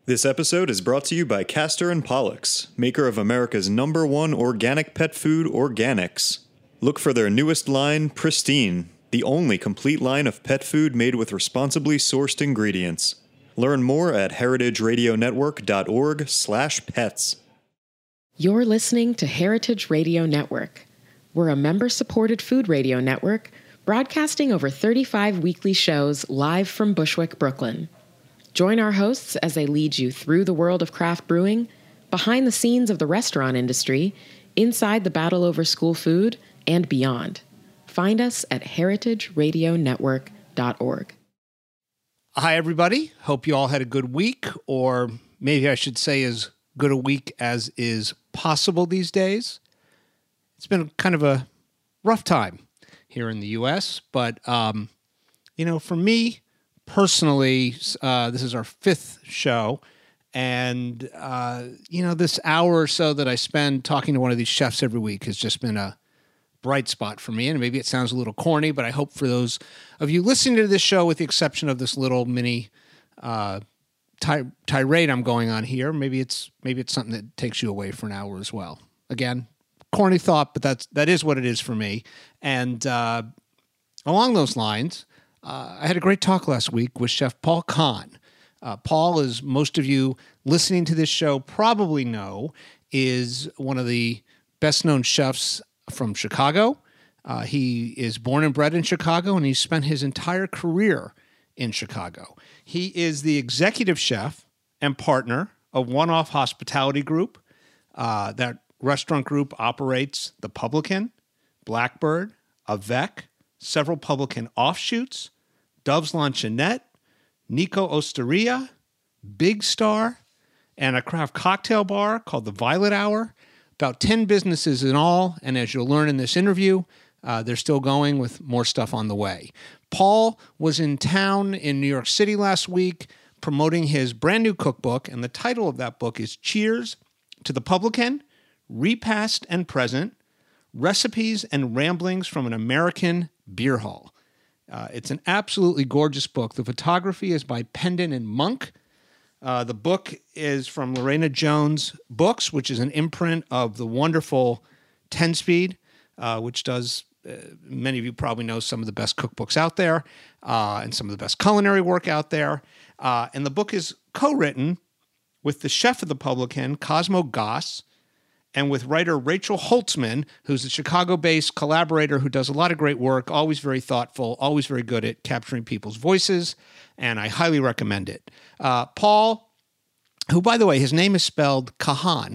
This episode is brought to you by Castor and Pollux, maker of America's #1 organic pet food, Organics. Look for their newest line, Pristine, the only complete line of pet food made with responsibly sourced ingredients. Learn more at heritageradionetwork.org/pets. You're listening to Heritage Radio Network. We're a member-supported food radio network broadcasting over 35 weekly shows live from Bushwick, Brooklyn. Join our hosts as they lead you through the world of craft brewing, behind the scenes of the restaurant industry, inside the battle over school food, and beyond. Find us at heritageradionetwork.org. Hi, everybody. Hope you all had a good week, or maybe I should say as good a week as is possible these days. It's been kind of a rough time here in the U.S., but, for me, personally, this is our 5th show, and, this hour or so that I spend talking to one of these chefs every week has just been a bright spot for me, and maybe it sounds a little corny, but I hope for those of you listening to this show, with the exception of this little mini tirade I'm going on here, maybe it's something that takes you away for an hour as well. Again, corny thought, but that is what it is for me. And along those lines, I had a great talk last week with Chef Paul Kahn. Paul, as most of you listening to this show probably know, is one of the best-known chefs from Chicago. He is born and bred in Chicago, and he's spent his entire career in Chicago. He is the executive chef and partner of One Off Hospitality Group. That restaurant group operates The Publican, Blackbird, Avec, several Publican offshoots, Dove's Luncheonette, Nico Osteria, Big Star, and a craft cocktail bar called the Violet Hour. About 10 businesses in all, and as you'll learn in this interview, they're still going with more stuff on the way. Paul was in town in New York City last week promoting his brand new cookbook, and the title of that book is Cheers to the Publican, Repast and Present, Recipes and Ramblings from an American Beer Hall. It's an absolutely gorgeous book. The photography is by Pendon and Monk. The book is from Lorena Jones Books, which is an imprint of the wonderful 10-Speed, which does, many of you probably know, some of the best cookbooks out there and some of the best culinary work out there. And the book is co-written with the chef of the Publican, Cosmo Goss, and with writer Rachel Holtzman, who's a Chicago-based collaborator who does a lot of great work, always very thoughtful, always very good at capturing people's voices, and I highly recommend it. Paul, who, by the way, his name is spelled Kahan,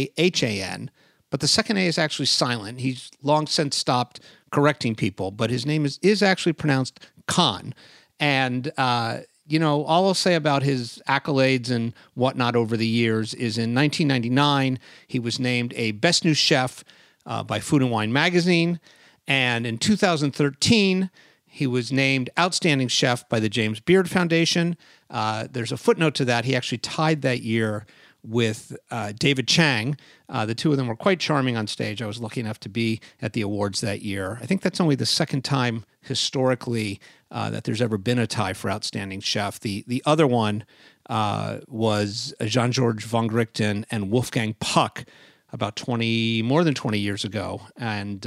Kahan, but the second A is actually silent. He's long since stopped correcting people, but his name is actually pronounced Khan. And all I'll say about his accolades and whatnot over the years is in 1999, he was named a Best New Chef by Food and Wine magazine. And in 2013, he was named Outstanding Chef by the James Beard Foundation. There's a footnote to that. He actually tied that year with David Chang. The two of them were quite charming on stage. I was lucky enough to be at the awards that year. I think that's only the second time historically that there's ever been a tie for Outstanding Chef. The other one was Jean-Georges Vongerichten and Wolfgang Puck about more than 20 years ago. And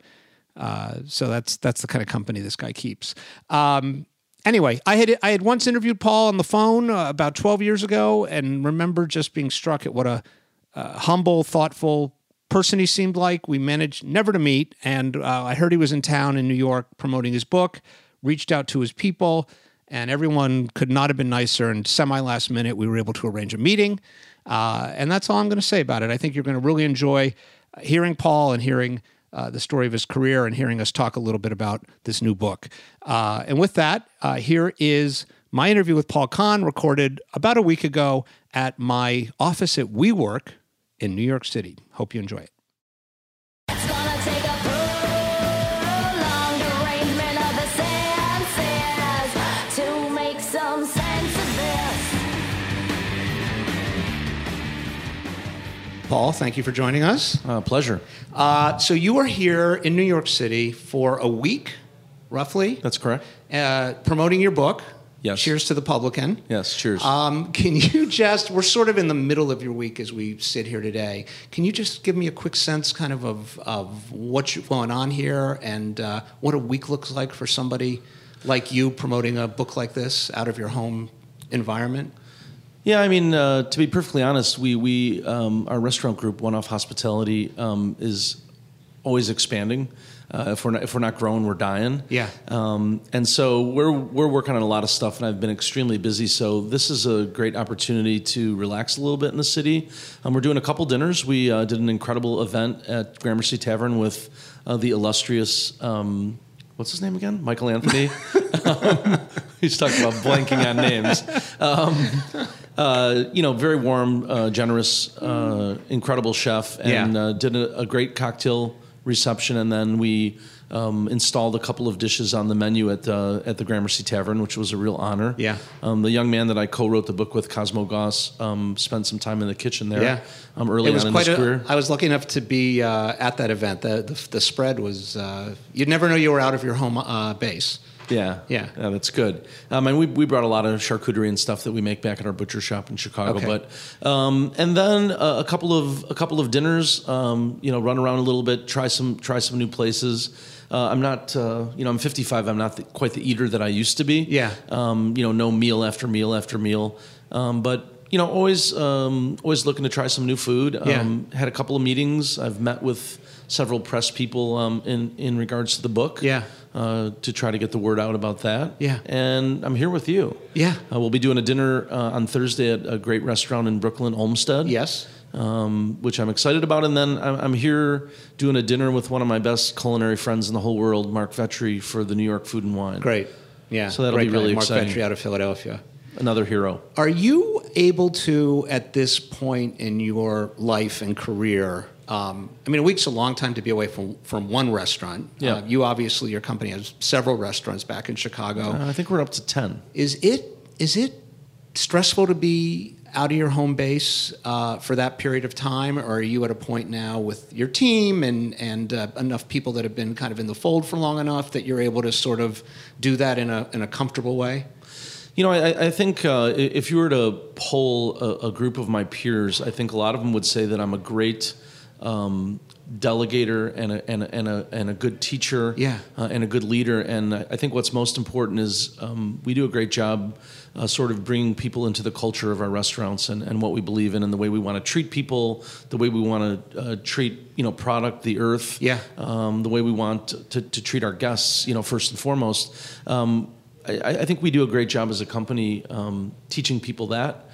so that's the kind of company this guy keeps. Anyway, I had once interviewed Paul on the phone about 12 years ago and remember just being struck at what a humble, thoughtful person he seemed like. We managed never to meet, and I heard he was in town in New York promoting his book, reached out to his people, and everyone could not have been nicer, and semi-last minute we were able to arrange a meeting, and that's all I'm going to say about it. I think you're going to really enjoy hearing Paul and hearing the story of his career and hearing us talk a little bit about this new book. And with that, here is my interview with Paul Kahn, recorded about a week ago at my office at WeWork in New York City. Hope you enjoy it. It's gonna take a prolonged arrangement of the senses to make some sense of this. Paul, thank you for joining us. Pleasure. So you are here in New York City for a week, roughly. That's correct. Promoting your book. Yes. Cheers to the publican. Yes, cheers. Can you just, we're sort of in the middle of your week as we sit here today. Can you just give me a quick sense kind of what's going on here and what a week looks like for somebody like you promoting a book like this out of your home environment? Yeah, I mean, to be perfectly honest, we our restaurant group, One Off Hospitality, is always expanding. If we're not growing, we're dying. Yeah. And so we're working on a lot of stuff, and I've been extremely busy. So this is a great opportunity to relax a little bit in the city. We're doing a couple dinners. We did an incredible event at Gramercy Tavern with the illustrious. What's his name again? Michael Anthony. He's talking about blanking on names. Very warm, generous, incredible chef, and did a great cocktail reception, and then we installed a couple of dishes on the menu at the Gramercy Tavern, which was a real honor. Yeah. The young man that I co-wrote the book with, Cosmo Goss, spent some time in the kitchen there. Early on in his career. I was lucky enough to be at that event. The spread was you'd never know you were out of your home base. Yeah, that's good. And we brought a lot of charcuterie and stuff that we make back at our butcher shop in Chicago. Okay. But and then a couple of dinners. Run around a little bit, try some new places. I'm not, I'm 55. I'm not quite the eater that I used to be. Yeah. No meal after meal after meal. But always looking to try some new food. Had a couple of meetings. I've met with several press people in regards to the book. Yeah. To try to get the word out about that. Yeah. And I'm here with you. Yeah. We'll be doing a dinner on Thursday at a great restaurant in Brooklyn, Olmsted. Yes. Which I'm excited about. And then I'm here doing a dinner with one of my best culinary friends in the whole world, Mark Vetri, for the New York Food and Wine. Great. Yeah. So that'll be really exciting. Mark Vetri out of Philadelphia. Another hero. Are you able to, at this point in your life and career, a week's a long time to be away from one restaurant. Yeah. Your company has several restaurants back in Chicago. I think we're up to 10. Is it stressful to be out of your home base for that period of time, or are you at a point now with your team and enough people that have been kind of in the fold for long enough that you're able to sort of do that in a comfortable way? I think if you were to poll a group of my peers, I think a lot of them would say that I'm a great delegator and a good teacher, and a good leader. And I think what's most important is we do a great job sort of bringing people into the culture of our restaurants and what we believe in and the way we want to treat people, the way we want to treat product, the earth, the way we want to treat our guests, first and foremost. I think we do a great job as a company teaching people that.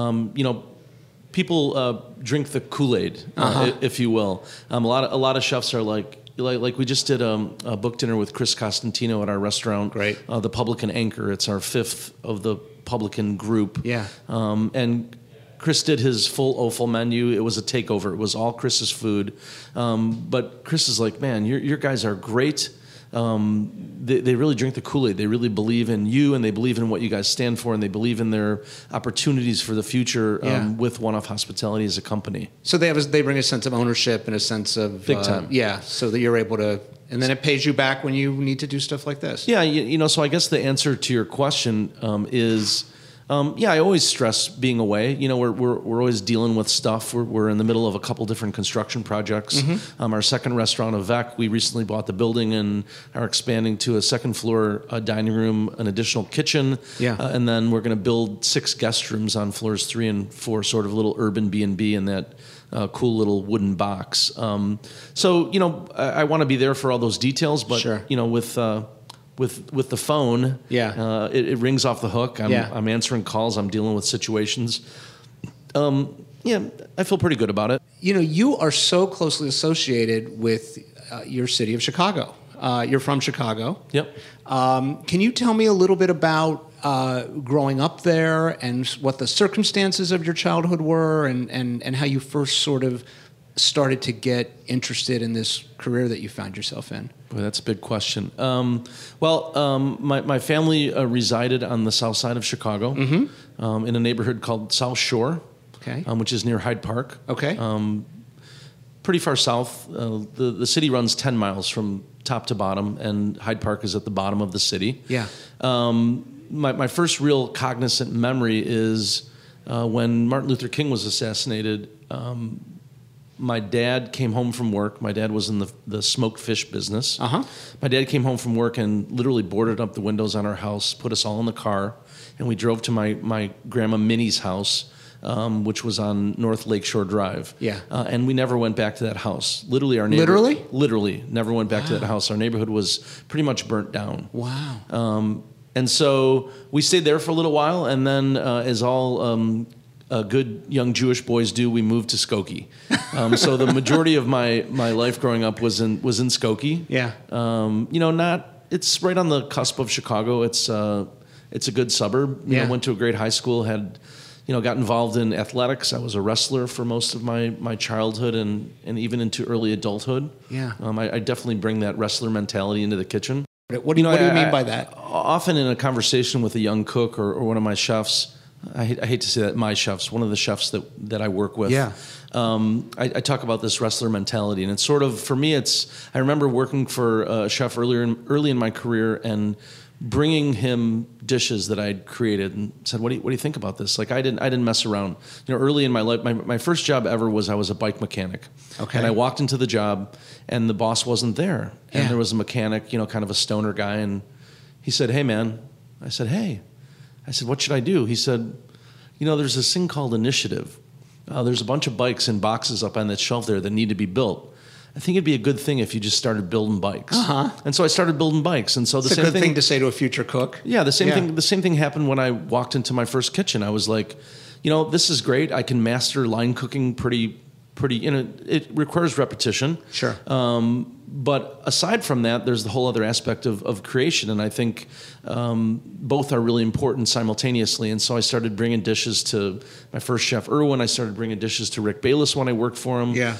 People drink the Kool-Aid, if you will. A lot of chefs are like we just did a book dinner with Chris Costantino at our restaurant. Great. The Publican Anchor. It's our 5th of the Publican group. Yeah. And Chris did his full menu. It was a takeover. It was all Chris's food. But Chris is like, man, your guys are great. They really drink the Kool-Aid. They really believe in you, and they believe in what you guys stand for, and they believe in their opportunities for the future with One Off Hospitality as a company. So they bring a sense of ownership and a sense of big time. So that you're able to, and then it pays you back when you need to do stuff like this. Yeah, so I guess the answer to your question is. I always stress being away. We're always dealing with stuff. We're in the middle of a couple different construction projects. Mm-hmm. Our second restaurant, Avec, we recently bought the building and are expanding to a second floor dining room, an additional kitchen. Yeah. And then we're going to build 6 guest rooms on floors 3 and 4, sort of little urban B&B in that cool little wooden box. I want to be there for all those details, but sure. With the phone, it rings off the hook. I'm answering calls. I'm dealing with situations. I feel pretty good about it. You are so closely associated with your city of Chicago. You're from Chicago. Yep. Can you tell me a little bit about growing up there and what the circumstances of your childhood were and how you first sort of started to get interested in this career that you found yourself in? Boy, that's a big question. My family resided on the south side of Chicago, in a neighborhood called South Shore, which is near Hyde Park. Okay. Pretty far south. The city runs 10 miles from top to bottom, and Hyde Park is at the bottom of the city. Yeah. my first real cognizant memory is when Martin Luther King was assassinated. My dad came home from work. My dad was in the smoked fish business. My dad came home from work and literally boarded up the windows on our house, put us all in the car, and we drove to my grandma Minnie's house, which was on North Lakeshore Drive. Yeah. And we never went back to that house. Literally, our Literally, never went back to that house. Our neighborhood was pretty much burnt down. Wow. And so we stayed there for a little while, and then as all good young Jewish boys do, we moved to Skokie. So the majority of my life growing up was in Skokie. Yeah. It's right on the cusp of Chicago. It's a good suburb. Went to a great high school, got involved in athletics. I was a wrestler for most of my childhood and even into early adulthood. Yeah. I definitely bring that wrestler mentality into the kitchen. What do you mean by that? Often in a conversation with a young cook or one of my chefs, I hate to say that, my chefs, one of the chefs that I work with. Yeah. I talk about this wrestler mentality, and it's sort of, for me, I remember working for a chef early in my career and bringing him dishes that I'd created and said, what do you think about this? Like, I didn't mess around. Early in my life, my first job ever was I was a bike mechanic. Okay. And I walked into the job and the boss wasn't there. And there was a mechanic, kind of a stoner guy. And he said, "Hey, man." I said, "Hey." I said, "What should I do?" He said, "There's this thing called Initiative. There's a bunch of bikes in boxes up on that shelf there that need to be built. I think it'd be a good thing if you just started building bikes." And so I started building bikes. And so it's a good thing to say to a future cook. Yeah, the same thing happened when I walked into my first kitchen. I was like, this is great. I can master line cooking pretty. It requires repetition. Sure. But aside from that, there's the whole other aspect of creation, and I think both are really important simultaneously. And so I started bringing dishes to my first chef, Irwin. I started bringing dishes to Rick Bayless when I worked for him. Yeah.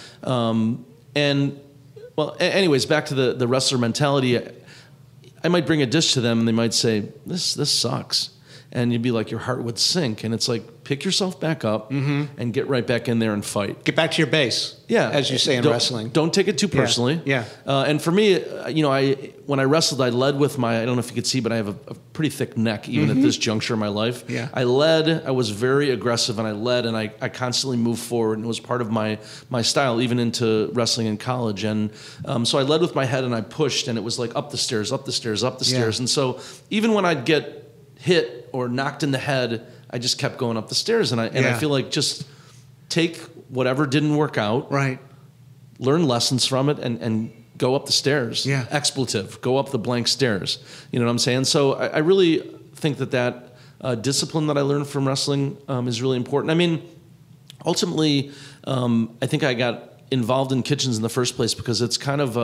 Anyways, back to the wrestler mentality. I might bring a dish to them, and they might say, "This sucks," and you'd be like, your heart would sink, and it's like, pick yourself back up and get right back in there and fight. Get back to your base. Yeah, as you say in wrestling. Don't take it too personally. Yeah. And for me, when I wrestled, I led with I don't know if you could see, but I have a pretty thick neck even at this juncture in my life. Yeah. I was very aggressive, and I led, and I constantly moved forward, and it was part of my style, even into wrestling in college. And so I led with my head, and I pushed, and it was like up the stairs, up the stairs, up the stairs. And so even when I'd get hit or knocked in the head, I just kept going up the stairs, and I feel like just take whatever didn't work out, right? Learn lessons from it, and go up the stairs. Yeah. Expletive, go up the blank stairs. You know what I'm saying? So I really think that discipline that I learned from wrestling is really important. I mean, ultimately, I think I got involved in kitchens in the first place because it's kind of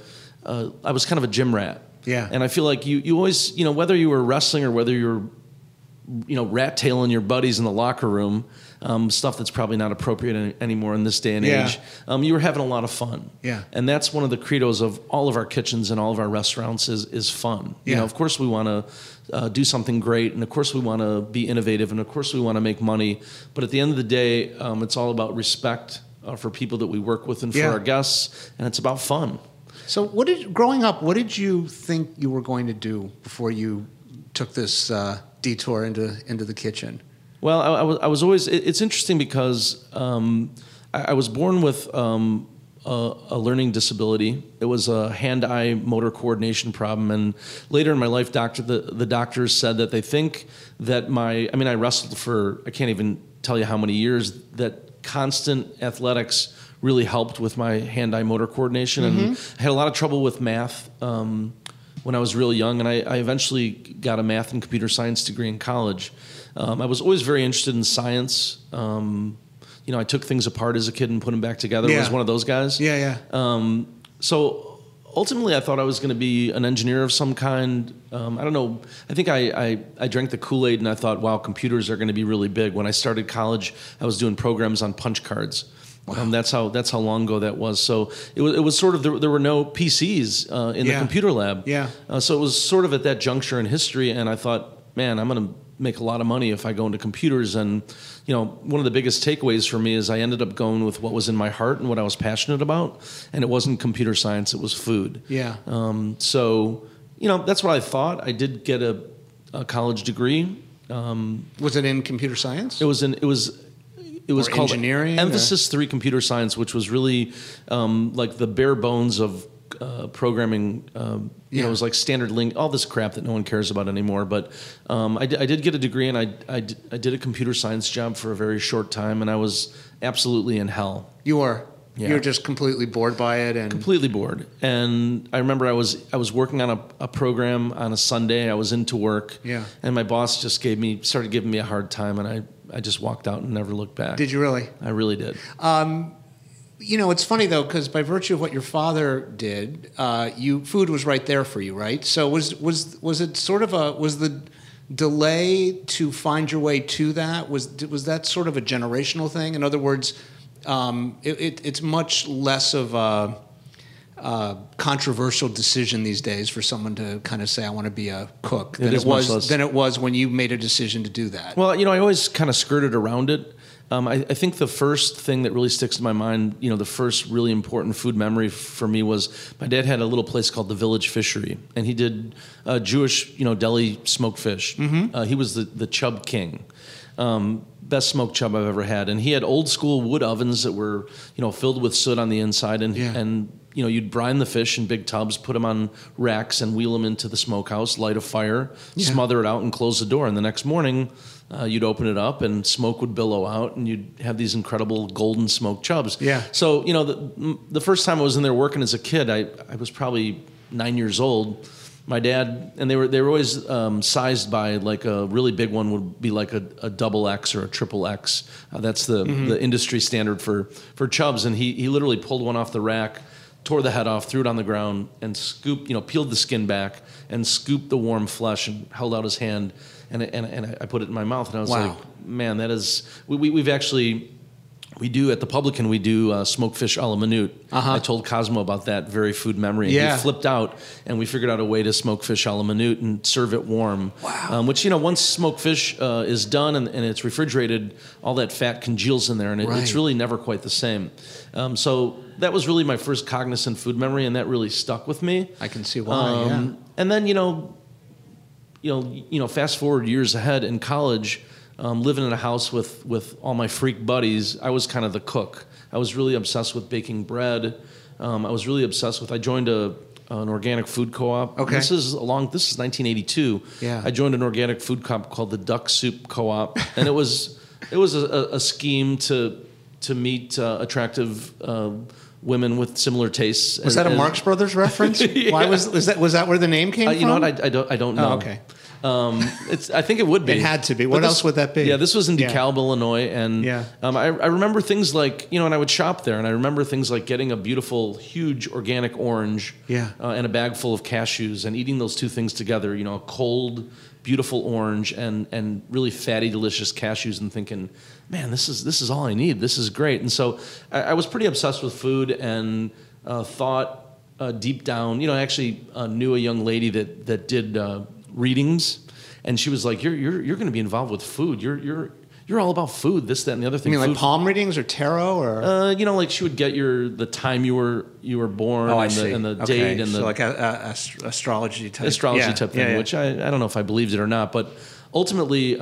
I was kind of a gym rat. Yeah. And I feel like you always, whether you were wrestling or whether you're, rat tailing your buddies in the locker room, stuff that's probably not appropriate anymore in this day and age, you were having a lot of fun. Yeah. And that's one of the credos of all of our kitchens and all of our restaurants is fun. Yeah. Of course we want to do something great, and of course we want to be innovative, and of course we want to make money. But at the end of the day, it's all about respect for people that we work with and for our guests, and it's about fun. So growing up, what did you think you were going to do before you took this detour into the kitchen? Well, I was always. It's interesting because I was born with a learning disability. It was a hand-eye motor coordination problem, and later in my life, the doctors said that they think that I wrestled for, I can't even tell you how many years, that constant athletics really helped with my hand-eye motor coordination, and I had a lot of trouble with math when I was real young, and I eventually got a math and computer science degree in college. I was always very interested in science. I took things apart as a kid and put them back together. I was one of those guys. Yeah. So ultimately, I thought I was going to be an engineer of some kind. I don't know. I think I drank the Kool-Aid, and I thought, wow, computers are going to be really big. When I started college, I was doing programs on punch cards. Wow. That's how long ago that was. So it was sort of there were no PCs in the computer lab. Yeah. So it was sort of at that juncture in history, and I thought, man, I'm going to make a lot of money if I go into computers. And one of the biggest takeaways for me is I ended up going with what was in my heart and what I was passionate about, and it wasn't computer science; it was food. Yeah. So that's what I thought. I did get college degree. Was it in computer science? It was Or called engineering, Emphasis 3 Computer Science, which was really like the bare bones of programming. It was like standard link, all this crap that no one cares about anymore. But I did get a degree, and I did a computer science job for a very short time, and I was absolutely in hell. You were. Yeah. You were just completely bored by it, and Completely bored. And I remember I was working on a program on a Sunday. I was into work. Yeah. And my boss just started giving me a hard time, and I just walked out and never looked back. Did you really? I really did. It's funny though, because by virtue of what your father did, food was right there for you, right? So was it sort of was the delay to find your way to that was that sort of a generational thing? In other words, it's much less of a controversial decision these days for someone to kind of say, I want to be a cook than it was when you made a decision to do that. Well, I always kind of skirted around it. I think the first thing that really sticks in my mind, the first really important food memory for me was my dad had a little place called the Village Fishery, and he did Jewish, deli smoked fish. Mm-hmm. He was the chub king. Best smoked chub I've ever had. And he had old school wood ovens that were, filled with soot on the inside. And you'd brine the fish in big tubs, put them on racks and wheel them into the smokehouse, light a fire, smother it out and close the door. And the next morning, you'd open it up and smoke would billow out and you'd have these incredible golden smoked chubs. Yeah. So, the first time I was in there working as a kid, I was probably 9 years old. My dad, and they were always sized by, like, a really big one would be like a double X or a triple X. That's the industry standard for chubs. And he literally pulled one off the rack, tore the head off, threw it on the ground, and scooped, peeled the skin back and scooped the warm flesh and held out his hand. And I put it in my mouth, and I was like, man, that is. We've actually. We do, at the Publican, we do smoked fish a la minute. I told Cosmo about that very food memory. And he flipped out, and we figured out a way to smoke fish a la minute and serve it warm. Wow. Which, once smoked fish is done and it's refrigerated, all that fat congeals in there, and it's really never quite the same. So that was really my first cognizant food memory, and that really stuck with me. I can see why, And then, fast forward years ahead in college, living in a house with all my freak buddies, I was kind of the cook. I was really obsessed with baking bread. I was really obsessed with. I joined an organic food co-op. Okay. This is 1982. Yeah. I joined an organic food co-op called the Duck Soup Co-op, and it was a scheme to meet attractive women with similar tastes. Was that a Marx Brothers reference? Yeah. Why was that where the name came from? You know what? I don't know. Oh, okay. I think it would be. It had to be. What else would that be? Yeah, this was in DeKalb, Illinois, and I remember things like, and I would shop there, and I remember things like getting a beautiful, huge organic orange, and a bag full of cashews, and eating those two things together. A cold, beautiful orange and really fatty, delicious cashews, and thinking, man, this is all I need. This is great. And so I was pretty obsessed with food and thought deep down. I actually knew a young lady that did readings, and she was like, "You're going to be involved with food. You're all about food. This, that, and the other thing." You mean food. Like palm readings or tarot or? Like she would get the time you were born, and the date, and so like a astrology type type thing. Which I don't know if I believed it or not, but ultimately,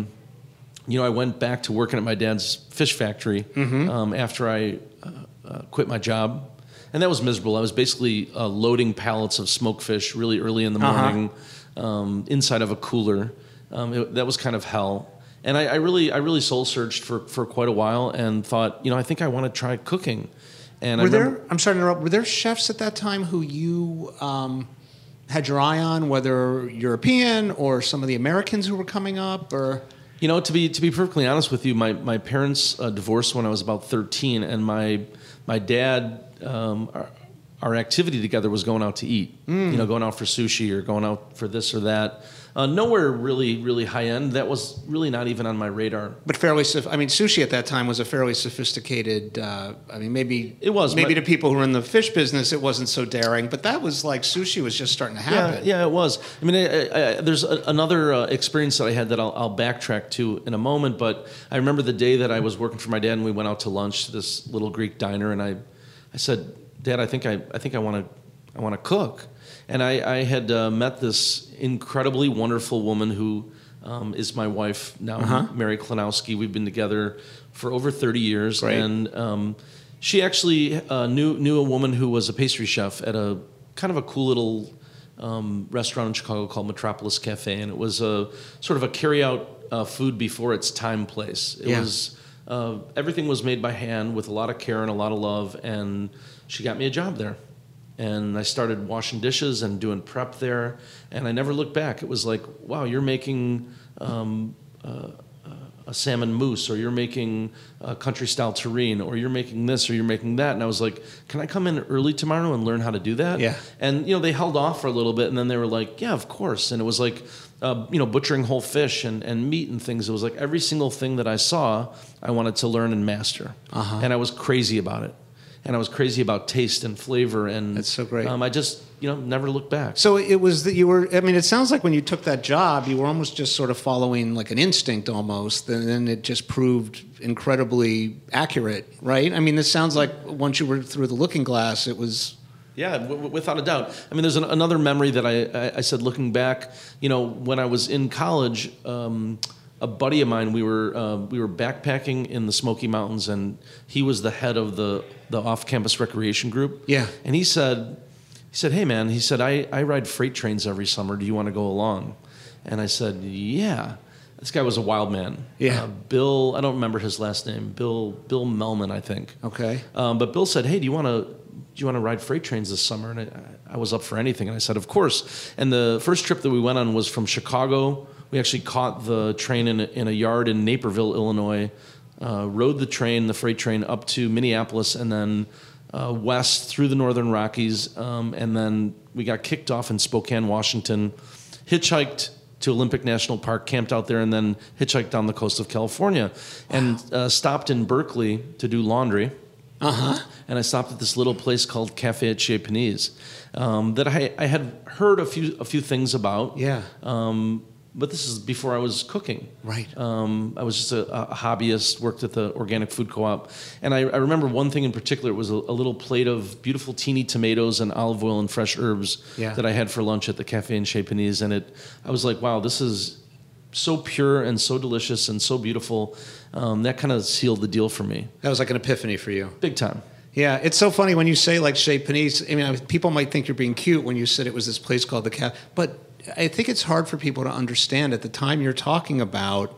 I went back to working at my dad's fish factory after I quit my job, and that was miserable. I was basically loading pallets of smoked fish really early in the morning. Inside of a cooler. That was kind of hell. And I really soul searched for quite a while and thought, I think I want to try cooking. And I'm sorry to interrupt, were there chefs at that time who you had your eye on, whether European or some of the Americans who were coming up, or? To be perfectly honest with you, my parents divorced when I was about 13, and my dad, our activity together was going out to eat, going out for sushi or going out for this or that. Nowhere really, really high end. That was really not even on my radar. But sushi at that time was a fairly sophisticated. Maybe it was. Maybe to people who are in the fish business, it wasn't so daring. But that was like sushi was just starting to happen. Yeah, it was. There's another experience that I had that I'll backtrack to in a moment. But I remember the day that I was working for my dad, and we went out to lunch to this little Greek diner, and I said, "Dad, I think I want to cook." And I had met this incredibly wonderful woman who is my wife now, Mary Klanowski. We've been together for over 30 years. Great. And she actually knew a woman who was a pastry chef at a kind of a cool little restaurant in Chicago called Metropolis Cafe. And it was a sort of a carry-out food before its time place. It was everything was made by hand with a lot of care and a lot of love. And she got me a job there. And I started washing dishes and doing prep there, and I never looked back. It was like, wow, you're making a salmon mousse, or you're making a country-style terrine, or you're making this, or you're making that. And I was like, can I come in early tomorrow and learn how to do that? Yeah. And, they held off for a little bit, and then they were like, yeah, of course. And it was like, butchering whole fish and meat and things. It was like every single thing that I saw, I wanted to learn and master. And I was crazy about it. And I was crazy about taste and flavor, and that's so great. I just, never looked back. So it was that you were. I mean, it sounds like when you took that job, you were almost just sort of following like an instinct, almost, and then it just proved incredibly accurate, right? I mean, this sounds like once you were through the looking glass, it was. Yeah, without a doubt. I mean, there's another memory that I said looking back. When I was in college. A buddy of mine, we were backpacking in the Smoky Mountains, and he was the head of the off-campus recreation group. Yeah. And he said, hey man, he said, I ride freight trains every summer. Do you want to go along? And I said, yeah. This guy was a wild man. Yeah. Bill, I don't remember his last name. Bill Melman, I think. Okay. But Bill said, hey, do you want to ride freight trains this summer? And I was up for anything, and I said, of course. And the first trip that we went on was from Chicago. We actually caught the train in a yard in Naperville, Illinois, rode the freight train up to Minneapolis, and then west through the Northern Rockies, and then we got kicked off in Spokane, Washington, hitchhiked to Olympic National Park, camped out there, and then hitchhiked down the coast of California, and stopped in Berkeley to do laundry. And I stopped at this little place called Cafe at Chez Panisse that I had heard a few things about. Yeah. But this is before I was cooking. Right. I was just a hobbyist, worked at the organic food co-op. And I remember one thing in particular. It was a little plate of beautiful teeny tomatoes and olive oil and fresh herbs that I had for lunch at the Cafe in Chez Panisse. And I was like, wow, this is so pure and so delicious and so beautiful. That kind of sealed the deal for me. That was like an epiphany for you. Big time. Yeah, it's so funny when you say like Chez Panisse. I mean, people might think you're being cute when you said it was this place called the Cafe, but I think it's hard for people to understand at the time you're talking about,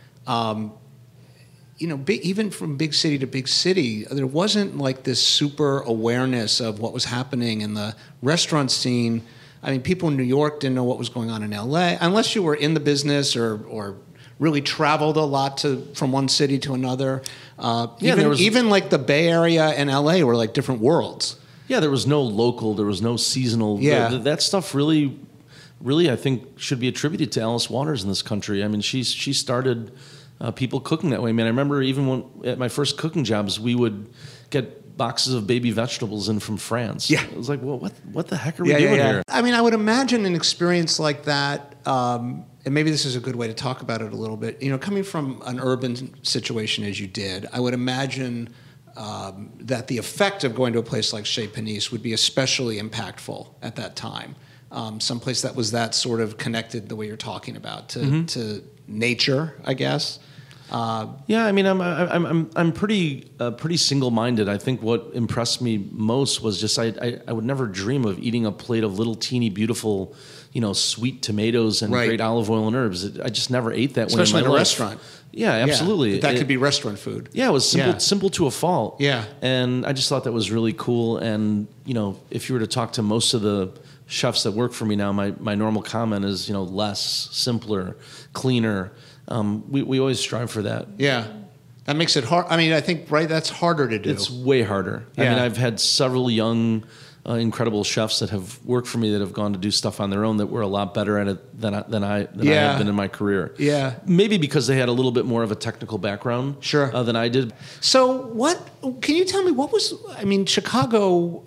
even from big city to big city, there wasn't like this super awareness of what was happening in the restaurant scene. I mean, people in New York didn't know what was going on in LA, unless you were in the business or really traveled a lot from one city to another. Even like the Bay Area and LA were like different worlds. Yeah, there was no local, there was no seasonal. Yeah. That stuff really, I think, should be attributed to Alice Waters in this country. I mean, she started people cooking that way. Man, I remember even at my first cooking jobs, we would get boxes of baby vegetables in from France. Yeah. It was like, well, what the heck are we doing here? I mean, I would imagine an experience like that, and maybe this is a good way to talk about it a little bit. Coming from an urban situation as you did, I would imagine that the effect of going to a place like Chez Panisse would be especially impactful at that time. Someplace that was that sort of connected the way you're talking about to nature, I guess. Yeah, I mean, I'm pretty single-minded. I think what impressed me most was just I would never dream of eating a plate of little teeny beautiful, sweet tomatoes and great olive oil and herbs. I just never ate that. Especially in in my a life. restaurant. Yeah, absolutely. That could be restaurant food. Yeah, it was simple to a fault. Yeah. And I just thought that was really cool. And, if you were to talk to most of the chefs that work for me now, my normal comment is, less, simpler, cleaner. We always strive for that. Yeah. That makes it hard. I mean, I think, that's harder to do. It's way harder. Yeah. I mean, I've had several young, incredible chefs that have worked for me that have gone to do stuff on their own that were a lot better at it than I have been in my career. Yeah. Maybe because they had a little bit more of a technical background than I did. So can you tell me Chicago,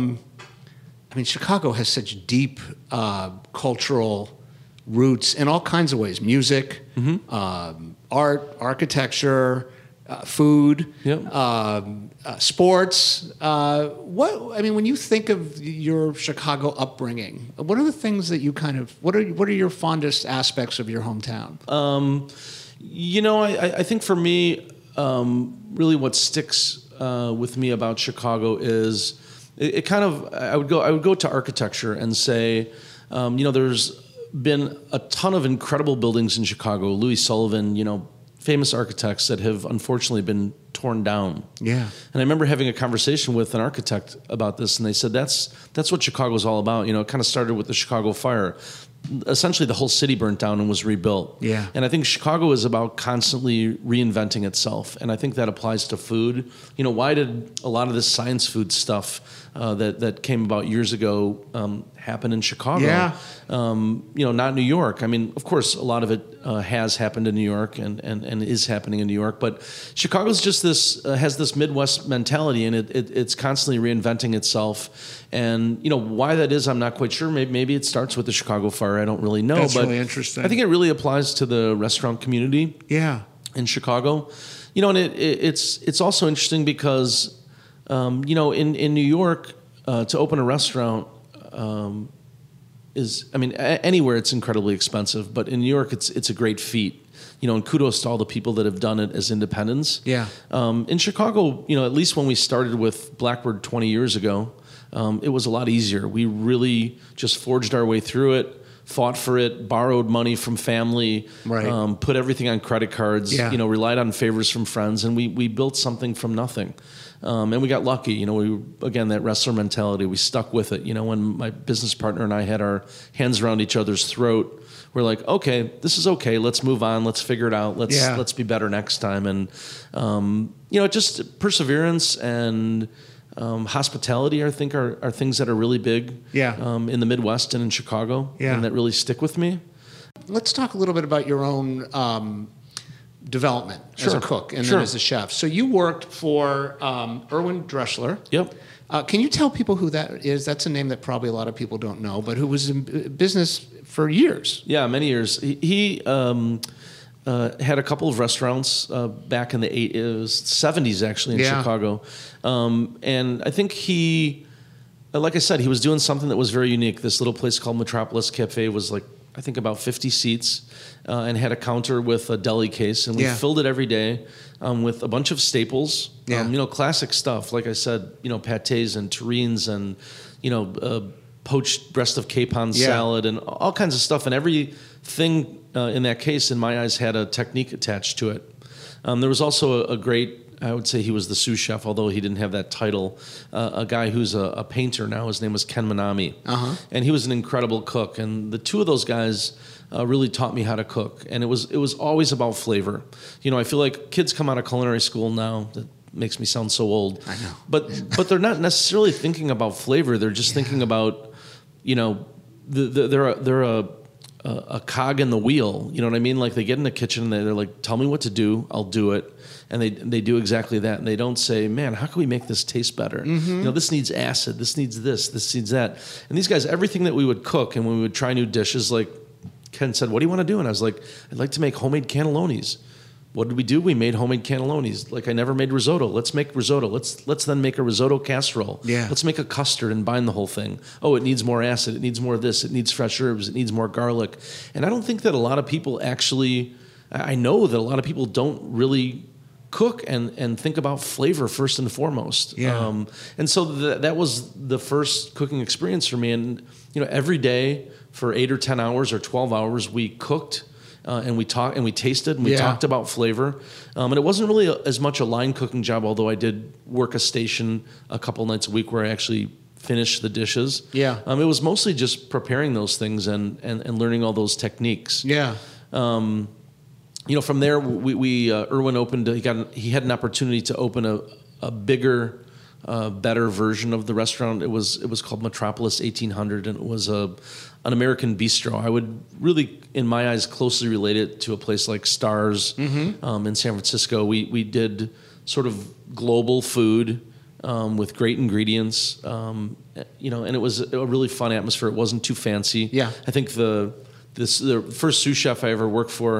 Chicago has such deep cultural roots in all kinds of ways: music, art, architecture, food, Yep. Sports. When you think of your Chicago upbringing, what are the things that you what are your fondest aspects of your hometown? I think for me, really what sticks with me about Chicago is I would go to architecture and say, there's been a ton of incredible buildings in Chicago. Louis Sullivan, famous architects that have unfortunately been torn down. Yeah. And I remember having a conversation with an architect about this, and they said that's what Chicago's all about. It kind of started with the Chicago fire. Essentially, the whole city burnt down and was rebuilt. Yeah. And I think Chicago is about constantly reinventing itself, and I think that applies to food. Why did a lot of this science food stuff that came about years ago happen in Chicago? Yeah. Not New York. I mean, of course, a lot of it has happened in New York and is happening in New York, but Chicago's just has this Midwest mentality, and it's constantly reinventing itself. And why that is, I'm not quite sure. Maybe it starts with the Chicago fire. I don't really know. That's but really interesting. I think it really applies to the restaurant community. Yeah. In Chicago, and it's also interesting because in New York to open a restaurant anywhere it's incredibly expensive, but in New York it's a great feat. And kudos to all the people that have done it as independents. Yeah. In Chicago, at least when we started with Blackbird 20 years ago, it was a lot easier. We really just forged our way through it, fought for it, borrowed money from family, right. Put everything on credit cards, relied on favors from friends, and we built something from nothing. And we got lucky, that wrestler mentality, we stuck with it. When my business partner and I had our hands around each other's throat, we're like, okay, this is okay. Let's move on. Let's figure it out. Let's be better next time. And, just perseverance and hospitality, I think, are things that are really big in the Midwest and in Chicago and that really stick with me. Let's talk a little bit about your own development as a cook and then as a chef. So you worked for Erwin Dressler. Yep. Can you tell people who that is? That's a name that probably a lot of people don't know, but who was in business for years. Yeah, many years. He had a couple of restaurants back in the 70s, actually, in Chicago. And I think like I said, he was doing something that was very unique. This little place called Metropolis Cafe was I think about 50 seats and had a counter with a deli case. And we filled it every day with a bunch of staples, classic stuff. Like I said, pâtés and terrines and, poached breast of capon salad and all kinds of stuff. And everything in that case, in my eyes, had a technique attached to it. There was also a great, I would say he was the sous chef, although he didn't have that title, a guy who's a painter now. His name was Ken Manami. Uh-huh. And he was an incredible cook. And the two of those guys really taught me how to cook. And it was always about flavor. I feel like kids come out of culinary school now, that makes me sound so old. I know. But they're not necessarily thinking about flavor. They're just thinking about, they're a cog in the wheel. You know what I mean? Like they get in the kitchen and they're like, tell me what to do, I'll do it. And they do exactly that. And they don't say, man, how can we make this taste better? Mm-hmm. This needs acid, this needs this needs that. And these guys, everything that we would cook and when we would try new dishes, like Ken said, what do you want to do? And I was like, I'd like to make homemade cannellonis. What did we do? We made homemade cannellonis. Like I never made risotto. Let's make risotto. Let's then make a risotto casserole. Yeah. Let's make a custard and bind the whole thing. Oh, it needs more acid. It needs more of this. It needs fresh herbs. It needs more garlic. And I don't think that a lot of people actually, I know that a lot of people don't really cook and think about flavor first and foremost. Yeah. And so that was the first cooking experience for me. And, every day for 8 or 10 hours or 12 hours, we cooked. And we talked and we tasted and we talked about flavor. And it wasn't really as much a line cooking job, although I did work a station a couple nights a week where I actually finished the dishes. Yeah. It was mostly just preparing those things and learning all those techniques. Yeah. From there, we Erwin opened. He had an opportunity to open a bigger, better version of the restaurant. It was called Metropolis 1800, and it was an American bistro. I would really, in my eyes, closely relate it to a place like Stars in San Francisco. We did sort of global food with great ingredients, and it was a really fun atmosphere. It wasn't too fancy. Yeah, I think the first sous chef I ever worked for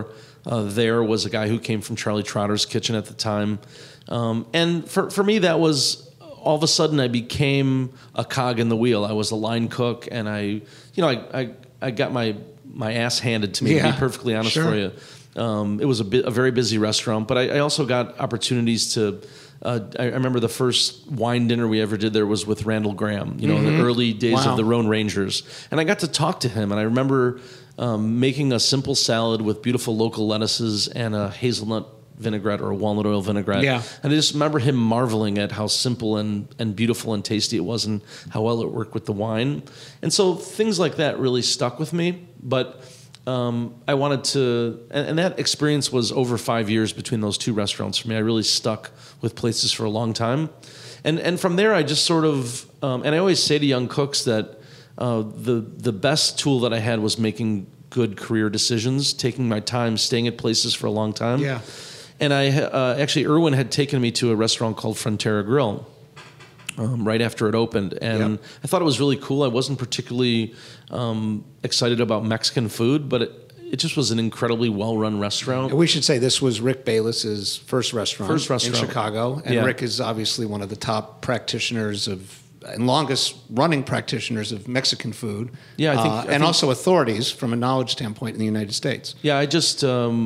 there was a guy who came from Charlie Trotter's kitchen at the time. And for me, that was all of a sudden I became a cog in the wheel. I was a line cook, and I got my ass handed to me, to be perfectly honest for you. It was a very busy restaurant, but I also got opportunities to. I remember the first wine dinner we ever did there was with Randall Graham, in the early days of the Rhone Rangers. And I got to talk to him, and I remember making a simple salad with beautiful local lettuces and a hazelnut vinaigrette or a walnut oil vinaigrette. Yeah. And I just remember him marveling at how simple and beautiful and tasty it was and how well it worked with the wine. And so things like that really stuck with me. But I wanted to, and that experience was over 5 years between those two restaurants for me. I really stuck with places for a long time. And from there, I just sort of, and I always say to young cooks that the best tool that I had was making good career decisions, taking my time, staying at places for a long time. Yeah. And I actually, Irwin had taken me to a restaurant called Frontera Grill right after it opened. And I thought it was really cool. I wasn't particularly excited about Mexican food, but it just was an incredibly well-run restaurant. And we should say this was Rick Bayless's first restaurant in Chicago. And Rick is obviously one of the top practitioners and longest running practitioners of Mexican food. Yeah, I think also authorities from a knowledge standpoint in the United States. Yeah, I just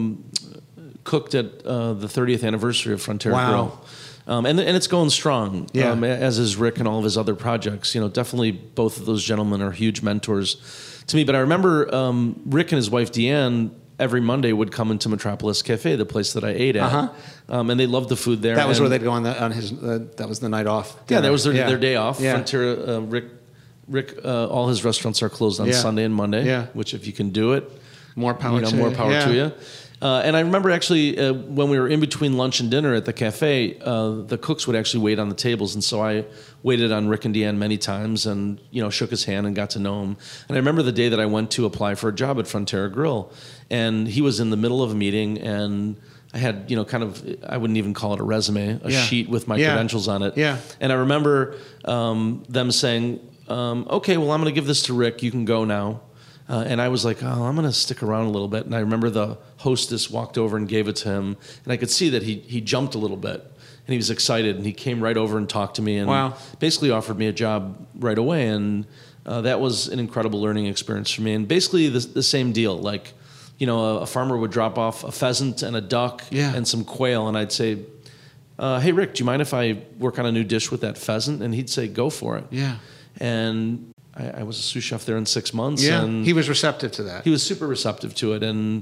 cooked at the 30th anniversary of Frontera Grill. And it's going strong, as is Rick and all of his other projects. Definitely both of those gentlemen are huge mentors to me. But I remember Rick and his wife Deanne every Monday would come into Metropolis Cafe, the place that I ate at, and they loved the food there. That was where they'd go on his. That was the night off. Yeah, that was their day off. Yeah. Frontera, Rick, all his restaurants are closed on Sunday and Monday. Yeah. Which if you can do it, more power to you. And I remember actually when we were in between lunch and dinner at the cafe, the cooks would actually wait on the tables. And so I waited on Rick and Deanne many times and, shook his hand and got to know him. And I remember the day that I went to apply for a job at Frontera Grill. And he was in the middle of a meeting, and I had, I wouldn't even call it a resume, sheet with my credentials on it. Yeah. And I remember them saying, okay, well, I'm going to give this to Rick. You can go now. And I was like, oh, I'm going to stick around a little bit. And I remember the hostess walked over and gave it to him. And I could see that he jumped a little bit. And he was excited. And he came right over and talked to me and basically offered me a job right away. And that was an incredible learning experience for me. And basically the same deal. Like, a farmer would drop off a pheasant and a duck and some quail. And I'd say, hey, Rick, do you mind if I work on a new dish with that pheasant? And he'd say, go for it. Yeah. And I was a sous chef there in 6 months. Yeah, and he was receptive to that. He was super receptive to it. And,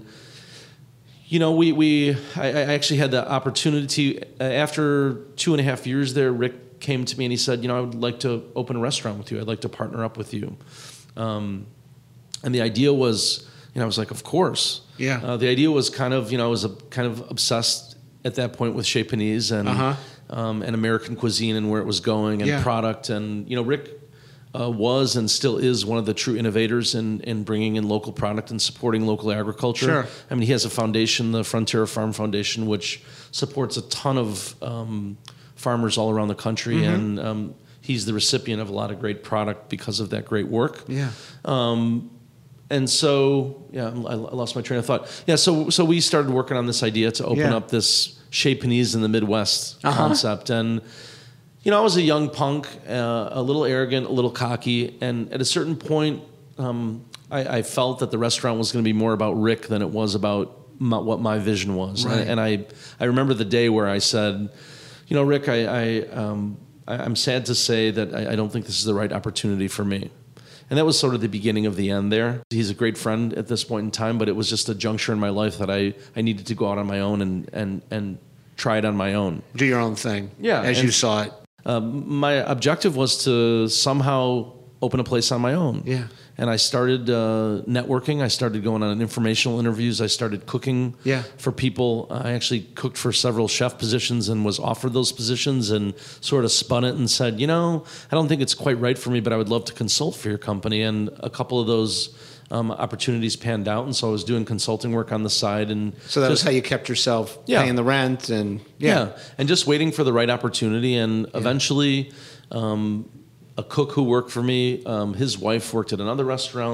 I actually had the opportunity, after 2.5 years there, Rick came to me and he said, I would like to open a restaurant with you. I'd like to partner up with you. And the idea was, I was like, of course. Yeah. The idea was kind of, I was kind of obsessed at that point with Chez Panisse and American cuisine and where it was going and product. And, Rick was and still is one of the true innovators in bringing in local product and supporting local agriculture. Sure. I mean, he has a foundation, the Frontera Farm Foundation, which supports a ton of farmers all around the country. And he's the recipient of a lot of great product because of that great work. Yeah. And so, I lost my train of thought. Yeah, so we started working on this idea to open up this Chez Panisse in the Midwest concept. And I was a young punk, a little arrogant, a little cocky, and at a certain point, I felt that the restaurant was going to be more about Rick than it was about what my vision was. Right. And I remember the day where I said, Rick, I'm sad to say that I don't think this is the right opportunity for me. And that was sort of the beginning of the end there. He's a great friend at this point in time, but it was just a juncture in my life that I needed to go out on my own and try it on my own. Do your own thing. Yeah. As you saw it. My objective was to somehow open a place on my own. Yeah. And I started networking. I started going on informational interviews. I started cooking for people. I actually cooked for several chef positions and was offered those positions and sort of spun it and said, I don't think it's quite right for me, but I would love to consult for your company. And a couple of those opportunities panned out. And so I was doing consulting work on the side. And so that was how you kept yourself paying the rent and and just waiting for the right opportunity. And eventually, a cook who worked for me, his wife worked at another restaurant.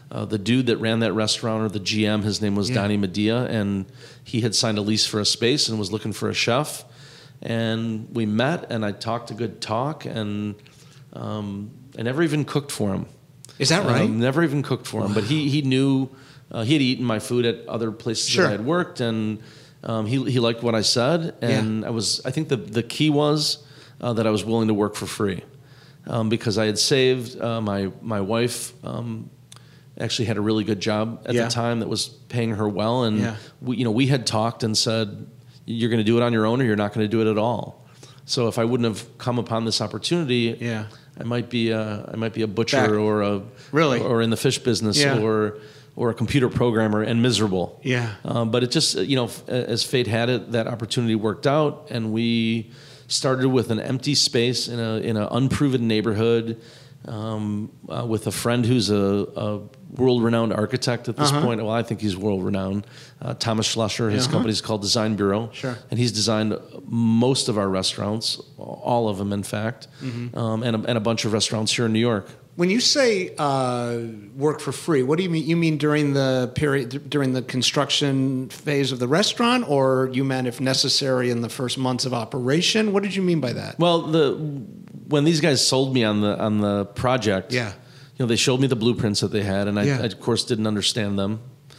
the dude that ran that restaurant, or the GM, his name was Donnie Medea, and he had signed a lease for a space and was looking for a chef. And we met, and I talked a good talk, and I never even cooked for him. Is that right? Never even cooked for him, but he knew he had eaten my food at other places that I had worked, and he liked what I said, and I think the key was that I was willing to work for free, because I had saved my wife. Actually had a really good job at the time that was paying her well, and we had talked and said, you're going to do it on your own, or you're not going to do it at all. So if I wouldn't have come upon this opportunity, I might be a butcher or in the fish business or a computer programmer and miserable. But it just, as fate had it, that opportunity worked out, and we started with an empty space in an unproven neighborhood, with a friend who's a world-renowned architect at this point. Well, I think he's world-renowned. Thomas Schlescher, his company's called Design Bureau. And he's designed most of our restaurants, all of them, in fact, and a bunch of restaurants here in New York. When you say work for free, what do you mean? You mean during the construction phase of the restaurant, or you meant if necessary in the first months of operation? What did you mean by that? Well, when these guys sold me on the project, they showed me the blueprints that they had, and I of course didn't understand them.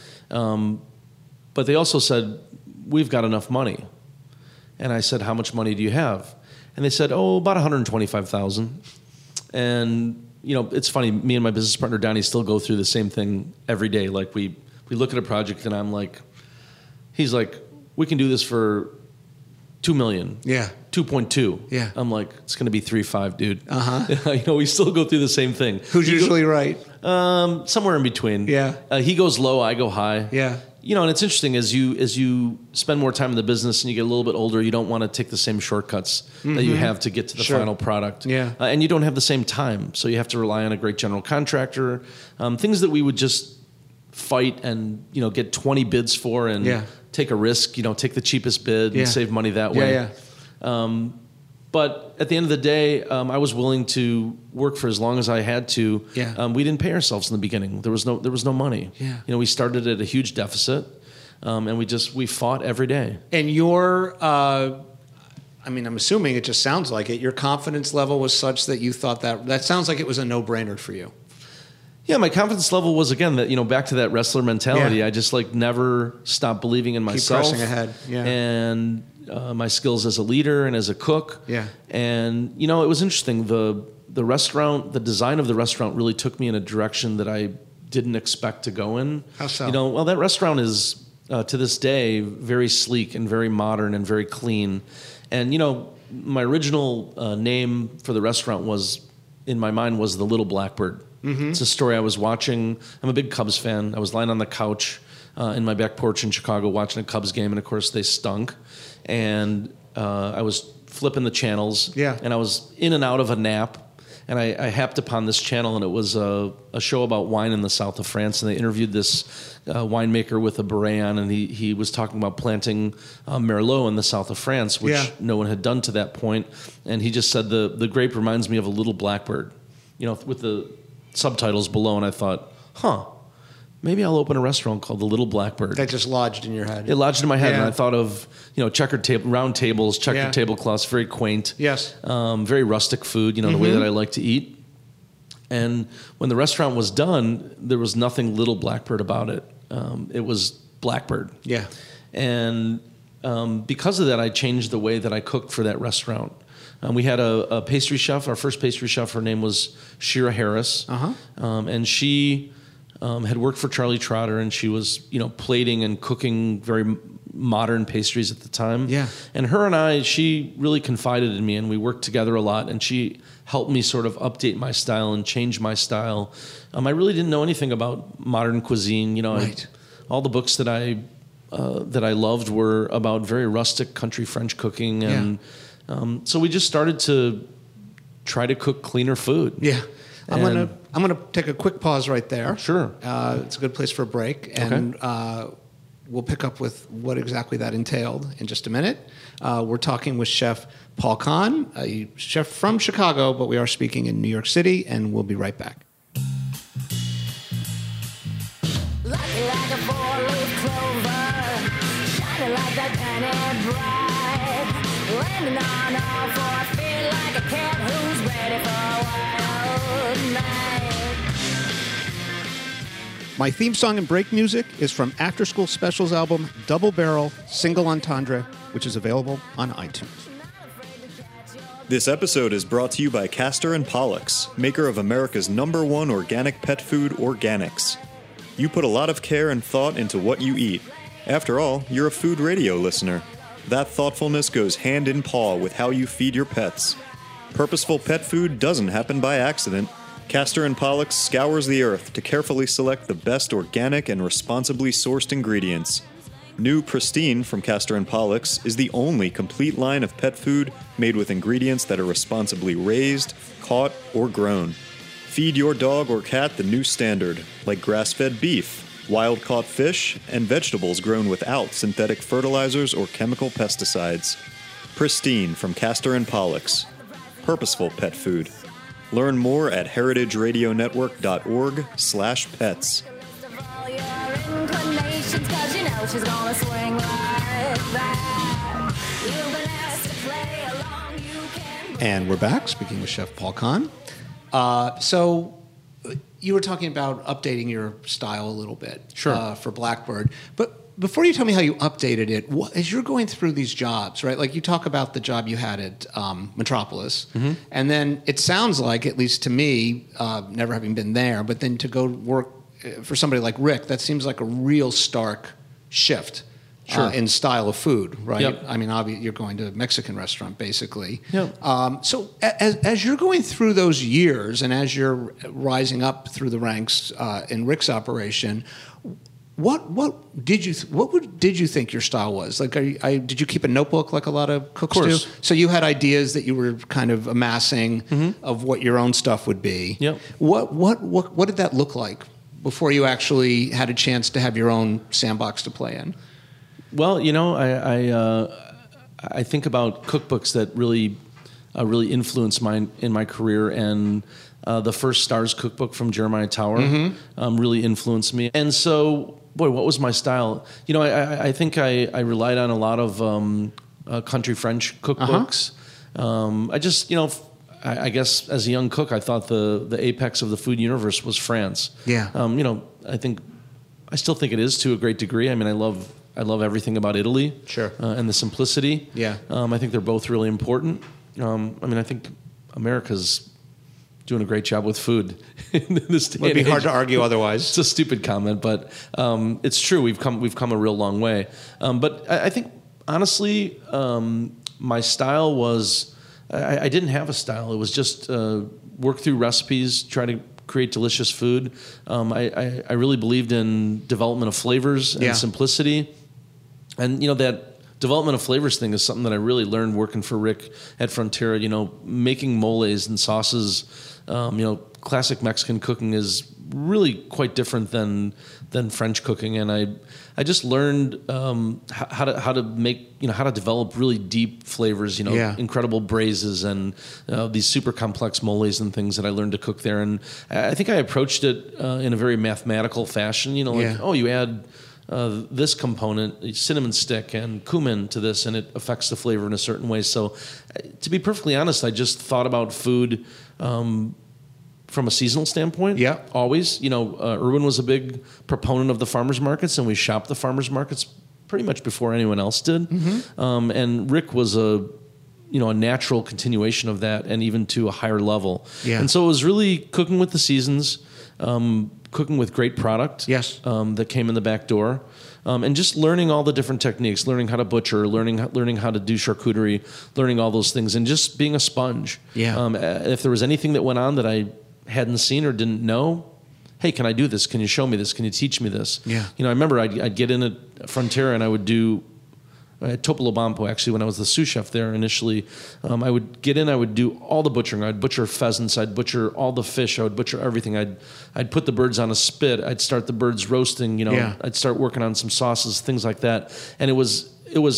But they also said, we've got enough money. And I said, how much money do you have? And they said, about $125,000. And it's funny, me and my business partner Donnie still go through the same thing every day. Like we look at a project, and he's like, we can do this for $2 million. 2.2. I'm like, it's going to be 3.5, dude. We still go through the same thing. Who's usually right? Somewhere in between. He goes low, I go high. And it's interesting, as you spend more time in the business and you get a little bit older, you don't want to take the same shortcuts that you have to get to the final product. And you don't have the same time, so you have to rely on a great general contractor. Things that we would just fight and get 20 bids for and take a risk. Take the cheapest bid and save money that way. But at the end of the day, I was willing to work for as long as I had to. We didn't pay ourselves in the beginning. There was no money. We started at a huge deficit, and we fought every day. And I'm assuming it just sounds like it. Your confidence level was such that you thought that sounds like it was a no-brainer for you. Yeah, my confidence level was, again, that back to that wrestler mentality. I just never stopped believing in myself. Keep pressing ahead. And my skills as a leader and as a cook. And it was interesting. The restaurant, the design of the restaurant really took me in a direction that I didn't expect to go in. How so? Well, that restaurant is to this day very sleek and very modern and very clean. And my original name for the restaurant was the Little Blackbird. It's a story I was watching. I'm a big Cubs fan. I was lying on the couch in my back porch in Chicago watching a Cubs game, and of course they stunk. And I was flipping the channels, and I was in and out of a nap, and I happed upon this channel, and it was a show about wine in the south of France, and they interviewed this winemaker with a beret on, and he was talking about planting Merlot in the south of France, which no one had done to that point, and he just said the grape reminds me of a little blackbird, with the subtitles below, and I thought, maybe I'll open a restaurant called The Little Blackbird. That just lodged in your head. It lodged in my head, and I thought of round tables, checkered tablecloths, very quaint. Very rustic food, the way that I like to eat. And when the restaurant was done, there was nothing Little Blackbird about it. It was Blackbird. And because of that, I changed the way that I cooked for that restaurant. We had a pastry chef, our first pastry chef. Her name was Shira Harris, and she had worked for Charlie Trotter, and she was plating and cooking very modern pastries at the time. And her and I, she really confided in me, and we worked together a lot. And she helped me sort of update my style and change my style. I really didn't know anything about modern cuisine. All the books that I loved were about very rustic country French cooking, and so we just started to try to cook cleaner food. I'm gonna take a quick pause right there. Sure. It's a good place for a break, and we'll pick up with what exactly that entailed in just a minute. We're talking with Chef Paul Kahn, a chef from Chicago, but we are speaking in New York City, and we'll be right back. ready for a wild night. My theme song and break music is from After School Specials album Double Barrel Single Entendre, which is available on iTunes. This episode is brought to you by Castor and Pollux, maker of America's #1 organic pet food, Organics. You put a lot of care and thought into what you eat. After all, you're a food radio listener. That thoughtfulness goes hand in paw with how you feed your pets. Purposeful pet food doesn't happen by accident. Castor and Pollux scours the earth to carefully select the best organic and responsibly sourced ingredients. New Pristine from Castor and Pollux is the only complete line of pet food made with ingredients that are responsibly raised, caught, or grown. Feed your dog or cat the new standard, like grass-fed beef, wild-caught fish, and vegetables grown without synthetic fertilizers or chemical pesticides. Pristine from Castor and Pollux. Purposeful pet food. Learn more at heritageradionetwork.org/pets. All your inclinations, 'cause you know she's gonna swing like that. You've been asked to play along, you can. And we're back, speaking with Chef Paul Kahn. So you were talking about updating your style a little bit for Blackbird. But before you tell me how you updated it, as you're going through these jobs, right? Like you talk about the job you had at Metropolis, and then it sounds like, at least to me, never having been there, but then to go work for somebody like Rick, that seems like a real stark shift in style of food, right? Yep. I mean, obviously, you're going to a Mexican restaurant, basically. Yep. So as you're going through those years and as you're rising up through the ranks in Rick's operation, what did you think your style was? Like, did you keep a notebook like a lot of cooks do? So you had ideas that you were kind of amassing of what your own stuff would be. Yep. What did that look like before you actually had a chance to have your own sandbox to play in? Well, I think about cookbooks that really influenced in my career, and the first Stars cookbook from Jeremiah Tower really influenced me. And so, boy, what was my style? I think I relied on a lot of country French cookbooks. I guess as a young cook, I thought the apex of the food universe was France. Yeah. I still think it is to a great degree. I mean, I love everything about Italy. Sure. And the simplicity. Yeah. I think they're both really important. I think America's doing a great job with food in this day. Would be and hard age. to argue otherwise. It's a stupid comment, but it's true. We've come a real long way. But I think honestly, my style was I didn't have a style. It was just work through recipes, try to create delicious food. I really believed in development of flavors and simplicity, and that development of flavors thing is something that I really learned working for Rick at Frontera. Making moles and sauces. Classic Mexican cooking is really quite different than French cooking, and I just learned how to make how to develop really deep flavors. Incredible braises and these super complex moles and things that I learned to cook there. And I think I approached it in a very mathematical fashion. You add this component, cinnamon stick and cumin to this, and it affects the flavor in a certain way. So, to be perfectly honest, I just thought about food from a seasonal standpoint. Yeah. Always. Irwin was a big proponent of the farmers markets, and we shopped the farmers markets pretty much before anyone else did. And Rick was a natural continuation of that, and even to a higher level. Yeah. And so it was really cooking with the seasons, cooking with great product. Yes. That came in the back door. And just learning all the different techniques, learning how to butcher, learning how to do charcuterie, learning all those things, and just being a sponge. Yeah. If there was anything that went on that I hadn't seen or didn't know, hey, can I do this? Can you show me this? Can you teach me this? Yeah. I remember I'd get in at Frontera and I would do at Topolobampo, actually, when I was the sous chef there initially. I would get in, I would do all the butchering. I'd butcher pheasants, I'd butcher all the fish, I would butcher everything. I'd put the birds on a spit, I'd start the birds roasting, I'd start working on some sauces, things like that. And it was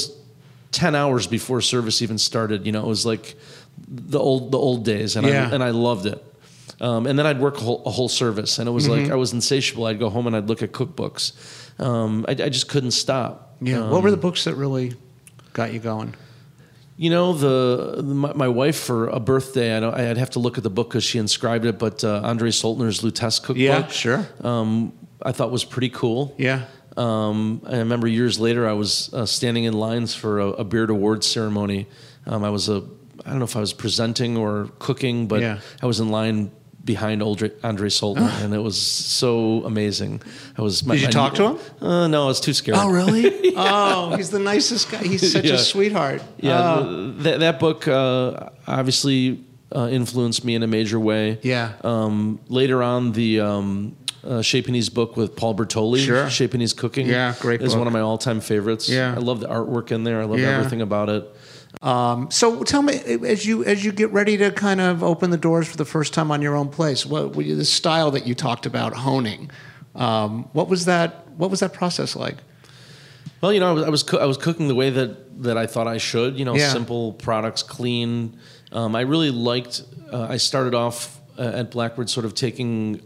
10 hours before service even started. It was like the old days, and I loved it. And then I'd work a whole service, and it was like I was insatiable. I'd go home and I'd look at cookbooks. I just couldn't stop. Yeah. What were the books that really got you going? You know, my wife for a birthday, I'd have to look at the book because she inscribed it, but Andre Soltner's Lutece cookbook. Yeah, sure. I thought was pretty cool. Yeah. I remember years later I was standing in lines for a Beard Awards ceremony. I don't know if I was presenting or cooking, but I was in line behind Andre Soltner, and it was so amazing. Did you talk to him? No, I was too scared. Oh, really? Oh, he's the nicest guy. He's such a sweetheart. Yeah, that book obviously influenced me in a major way. Yeah. Later on, the Shaping book with Paul Bertoli, Sure. Shaping Cooking, great is book. one of my all-time favorites. Yeah. I love the artwork in there. I love everything about it. So tell me, as you get ready to kind of open the doors for the first time on your own place, the style that you talked about honing, what was that process like? Well, you know, I was cooking the way that I thought I should. You know, Yeah. simple products, clean. I really liked. I started off at Blackbird sort of taking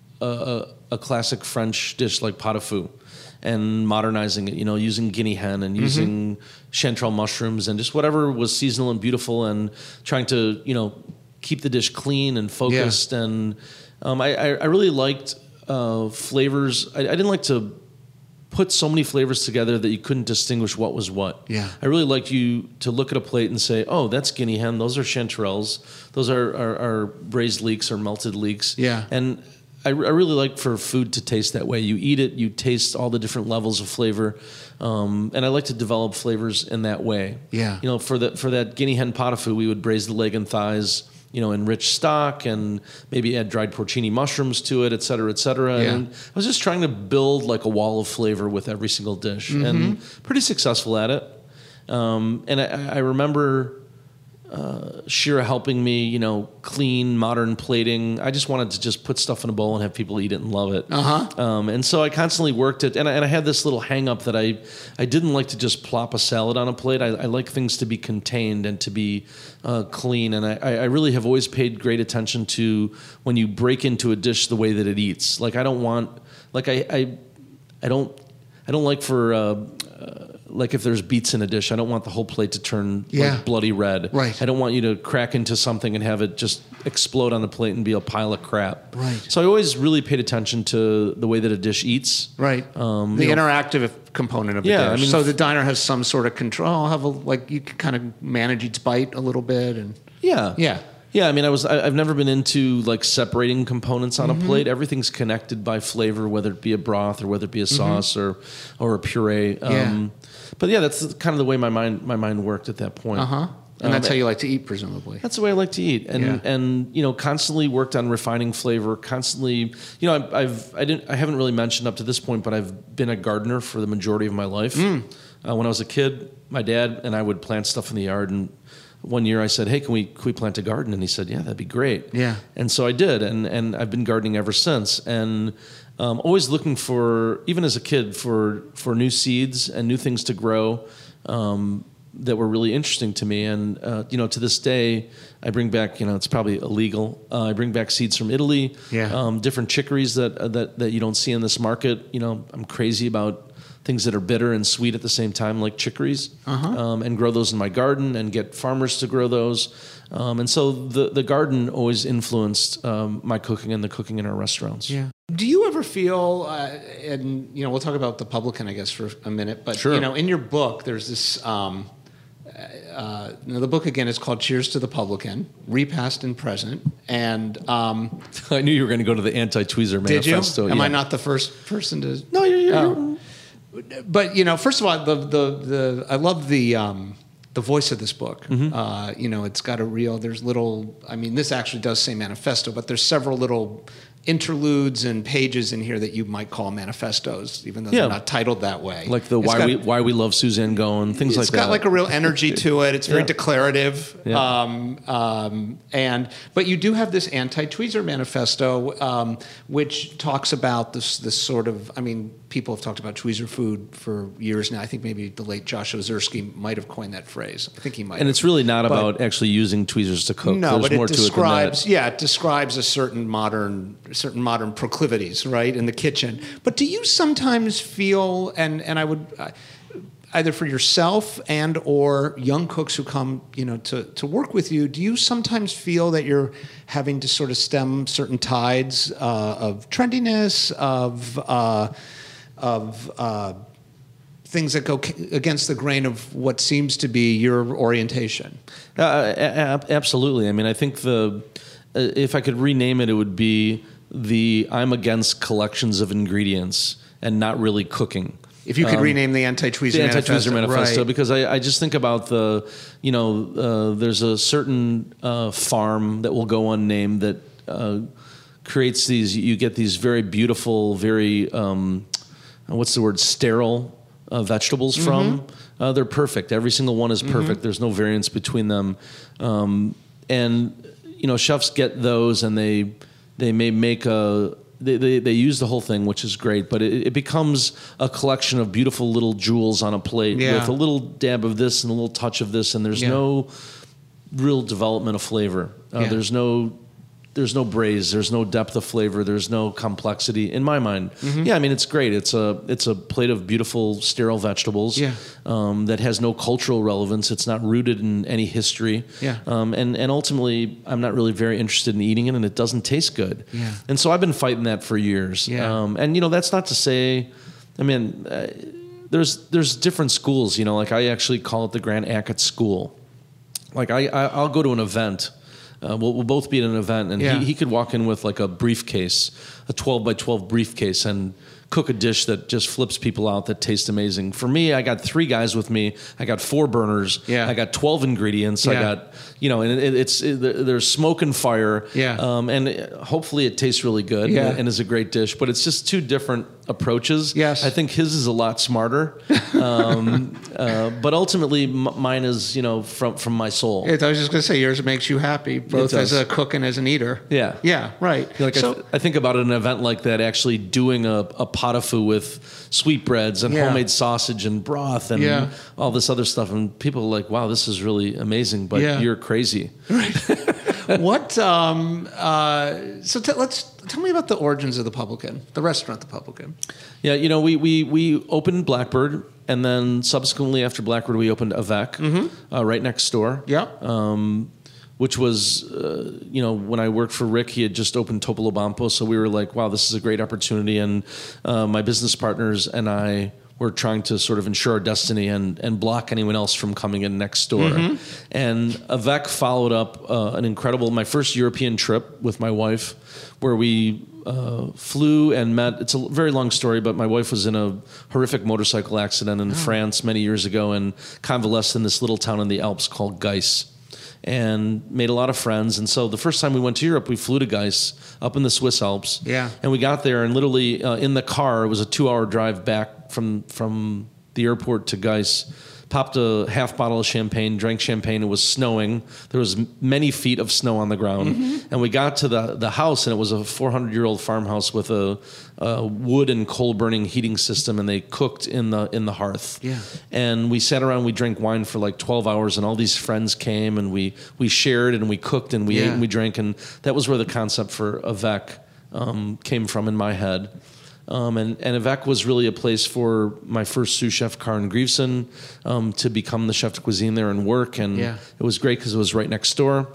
a classic French dish like pot au feu and modernizing it, you know, using guinea hen and using chanterelle mushrooms and just whatever was seasonal and beautiful, and trying to, you know, keep the dish clean and focused. Yeah. And I really liked flavors. I didn't like to put so many flavors together that you couldn't distinguish what was what. Yeah. I really liked you to look at a plate and say, oh, that's guinea hen, those are chanterelles, those are braised leeks or melted leeks. Yeah. And I really like for food to taste that way. You eat it, you taste all the different levels of flavor, and I like to develop flavors in that way. Yeah. You know, for that guinea hen pot au feu, we would braise the leg and thighs, you know, in rich stock, and maybe add dried porcini mushrooms to it, et cetera, et cetera. Yeah. And I was just trying to build like a wall of flavor with every single dish, and pretty successful at it. And I remember Shira helping me, you know, clean modern plating. I just wanted to just put stuff in a bowl and have people eat it and love it. And so I constantly worked it, and I had this little hang up that I didn't like to just plop a salad on a plate. I like things to be contained and to be clean, and I really have always paid great attention to when you break into a dish the way that it eats. Like I don't want, like I don't like for. Like if there's beets in a dish, I don't want the whole plate to turn like bloody red. Right. I don't want you to crack into something and have it just explode on the plate and be a pile of crap. Right. So I always really paid attention to the way that a dish eats. Right. The interactive component of the dish. I mean, so the diner has some sort of control. I'll have you can kind of manage each bite a little bit, and Yeah, I mean, I've never been into like separating components on a plate. Everything's connected by flavor, whether it be a broth or whether it be a sauce or a puree. But yeah, that's kind of the way my mind worked at that point. And that's how you like to eat, presumably. That's the way I like to eat, and you know, constantly worked on refining flavor. Constantly, you know, I haven't really mentioned up to this point, but I've been a gardener for the majority of my life. When I was a kid, my dad and I would plant stuff in the yard, and one year I said, "Hey, can we plant a garden?" And he said, "Yeah, that'd be great." Yeah. And so I did, and I've been gardening ever since, and always looking for, even as a kid, for new seeds and new things to grow that were really interesting to me. And you know, to this day, I bring back, you know, it's probably illegal. I bring back seeds from Italy, different chicories that you don't see in this market. You know, I'm crazy about things that are bitter and sweet at the same time, like chicories, and grow those in my garden and get farmers to grow those. And so the garden always influenced my cooking and the cooking in our restaurants. Yeah. Do you ever feel, and you know, we'll talk about The Publican, I guess, for a minute, but Sure. you know, in your book, there's this. The book again is called "Cheers to the Publican: Repast and Present," and I knew you were going to go to the anti-tweezer manifesto. Did you? Am I not the first person to? No, you're But you know, first of all, I love the voice of this book. You know, it's got a real. There's little. I mean, this actually does say manifesto, but there's several little interludes and pages in here that you might call manifestos, even though they're not titled that way. like the why we love Suzanne Goin, things like that. It's got like a real energy to it. It's very declarative. Yeah. But you do have this anti-tweezer manifesto, which talks about this sort of. I mean, people have talked about tweezer food for years now. I think maybe the late Josh Ozersky might have coined that phrase. I think he might. And it's really not about actually using tweezers to cook. No, There's but more it to describes. it than that. Yeah, it describes a certain modern proclivities, right, in the kitchen. But do you sometimes feel, and I would, either for yourself and or young cooks who come, to work with you, do you sometimes feel that you're having to sort of stem certain tides of trendiness, of things that go against the grain of what seems to be your orientation? Absolutely. I mean, I think if I could rename it, it would be I'm against collections of ingredients and not really cooking. If you could rename the Anti-Tweezer Manifesto, right. because I just think about there's a certain farm that will go unnamed that creates you get these very beautiful, very, sterile vegetables from. They're perfect. Every single one is perfect. There's no variance between them. Chefs get those and they may make they use the whole thing, which is great, but it becomes a collection of beautiful little jewels on a plate with a little dab of this and a little touch of this, and there's no real development of flavor. There's no braise, there's no depth of flavor, there's no complexity in my mind. Yeah, I mean, it's great. It's a plate of beautiful sterile vegetables that has no cultural relevance. It's not rooted in any history. And ultimately, I'm not really very interested in eating it, and it doesn't taste good. And so I've been fighting that for years. And that's not to say, I mean, there's different schools. Like I actually call it the Grant Achatz School. Like I'll go to an event. We'll both be at an event, and he could walk in with like a briefcase, a 12 by 12 briefcase, and cook a dish that just flips people out that tastes amazing. For me, I got 3 guys with me. I got 4 burners. I got 12 ingredients. I got, and there's smoke and fire. And hopefully it tastes really good and is a great dish, but it's just 2 different approaches. I think his is a lot smarter. But ultimately mine is, from my soul. I was just going to say yours makes you happy, both as a cook and as an eater. Yeah, right. Like I think about an event like that, actually doing a pot of food with sweetbreads and homemade sausage and broth and all this other stuff, and people are like, wow, this is really amazing, but you're crazy. What tell me about the origins of the Publican, the restaurant The Publican. We opened Blackbird, and then subsequently after Blackbird we opened Avec right next door. Which was, when I worked for Rick, he had just opened Topolobampo, so we were like, wow, this is a great opportunity. And my business partners and I were trying to sort of ensure our destiny and block anyone else from coming in next door. And Avec followed up my first European trip with my wife, where we flew and met. It's a very long story, but my wife was in a horrific motorcycle accident in France many years ago and convalesced in this little town in the Alps called Geiss, and made a lot of friends. And so the first time we went to Europe, we flew to Geiss up in the Swiss Alps. And we got there, and literally in the car, it was a 2-hour drive back from the airport to Geiss. Popped a half bottle of champagne, drank champagne. It was snowing. There was many feet of snow on the ground. And we got to the house, and it was a 400-year-old farmhouse with a wood and coal-burning heating system, and they cooked in the hearth. And we sat around, we drank wine for like 12 hours, and all these friends came, and we shared, and we cooked, and we ate, and we drank. And that was where the concept for Avec came from in my head. And Avec was really a place for my first sous chef, Karen Griefson, to become the chef de cuisine there and work. And it was great because it was right next door.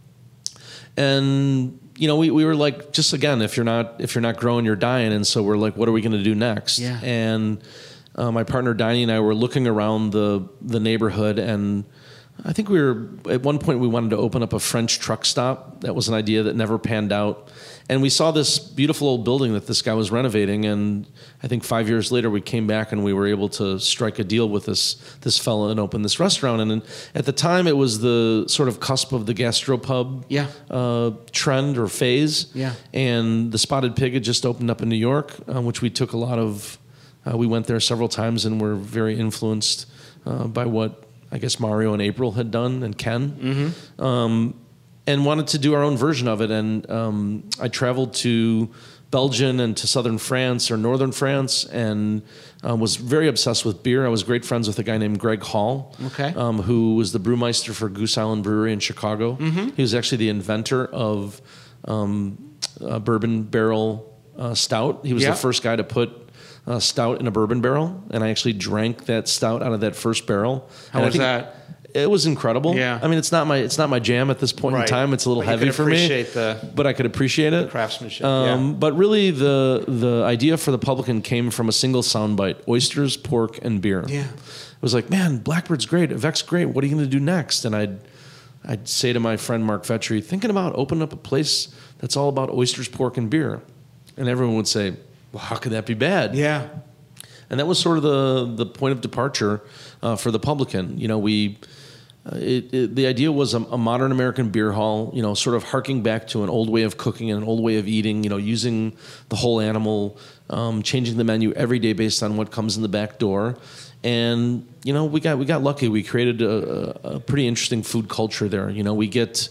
And we were like, just again, if you're not growing, you're dying. And so we're like, what are we going to do next? And my partner Diney and I were looking around the neighborhood, and I think at one point we wanted to open up a French truck stop. That was an idea that never panned out. And we saw this beautiful old building that this guy was renovating, and I think 5 years later we came back and we were able to strike a deal with this fella and open this restaurant. And at the time it was the sort of cusp of the gastropub trend or phase. And the Spotted Pig had just opened up in New York, which we took a lot of. We went there several times and were very influenced by what I guess Mario and April had done, and Ken. And wanted to do our own version of it. And I traveled to Belgium and to southern France or northern France, and was very obsessed with beer. I was great friends with a guy named Greg Hall, who was the brewmeister for Goose Island Brewery in Chicago. He was actually the inventor of bourbon barrel stout. He was the first guy to put stout in a bourbon barrel, and I actually drank that stout out of that first barrel. How And I was think that? It was incredible. Yeah. I mean, it's not my jam at this point in Right. time. It's a little But you heavy could for me. appreciate But I could appreciate it. the craftsmanship, yeah. But really, the idea for the Publican came from a single soundbite: oysters, pork, and beer. Yeah. It was like, man, Blackbird's great, Avec's great. What are you going to do next? And I'd say to my friend Mark Vetri, thinking about opening up a place that's all about oysters, pork, and beer. And everyone would say, well, how could that be bad? Yeah. And that was sort of the point of departure for the Publican. You know, the idea was a modern American beer hall, you know, sort of harking back to an old way of cooking and an old way of eating, you know, using the whole animal, changing the menu every day based on what comes in the back door. And, you know, we got lucky. We created a pretty interesting food culture there. You know, we get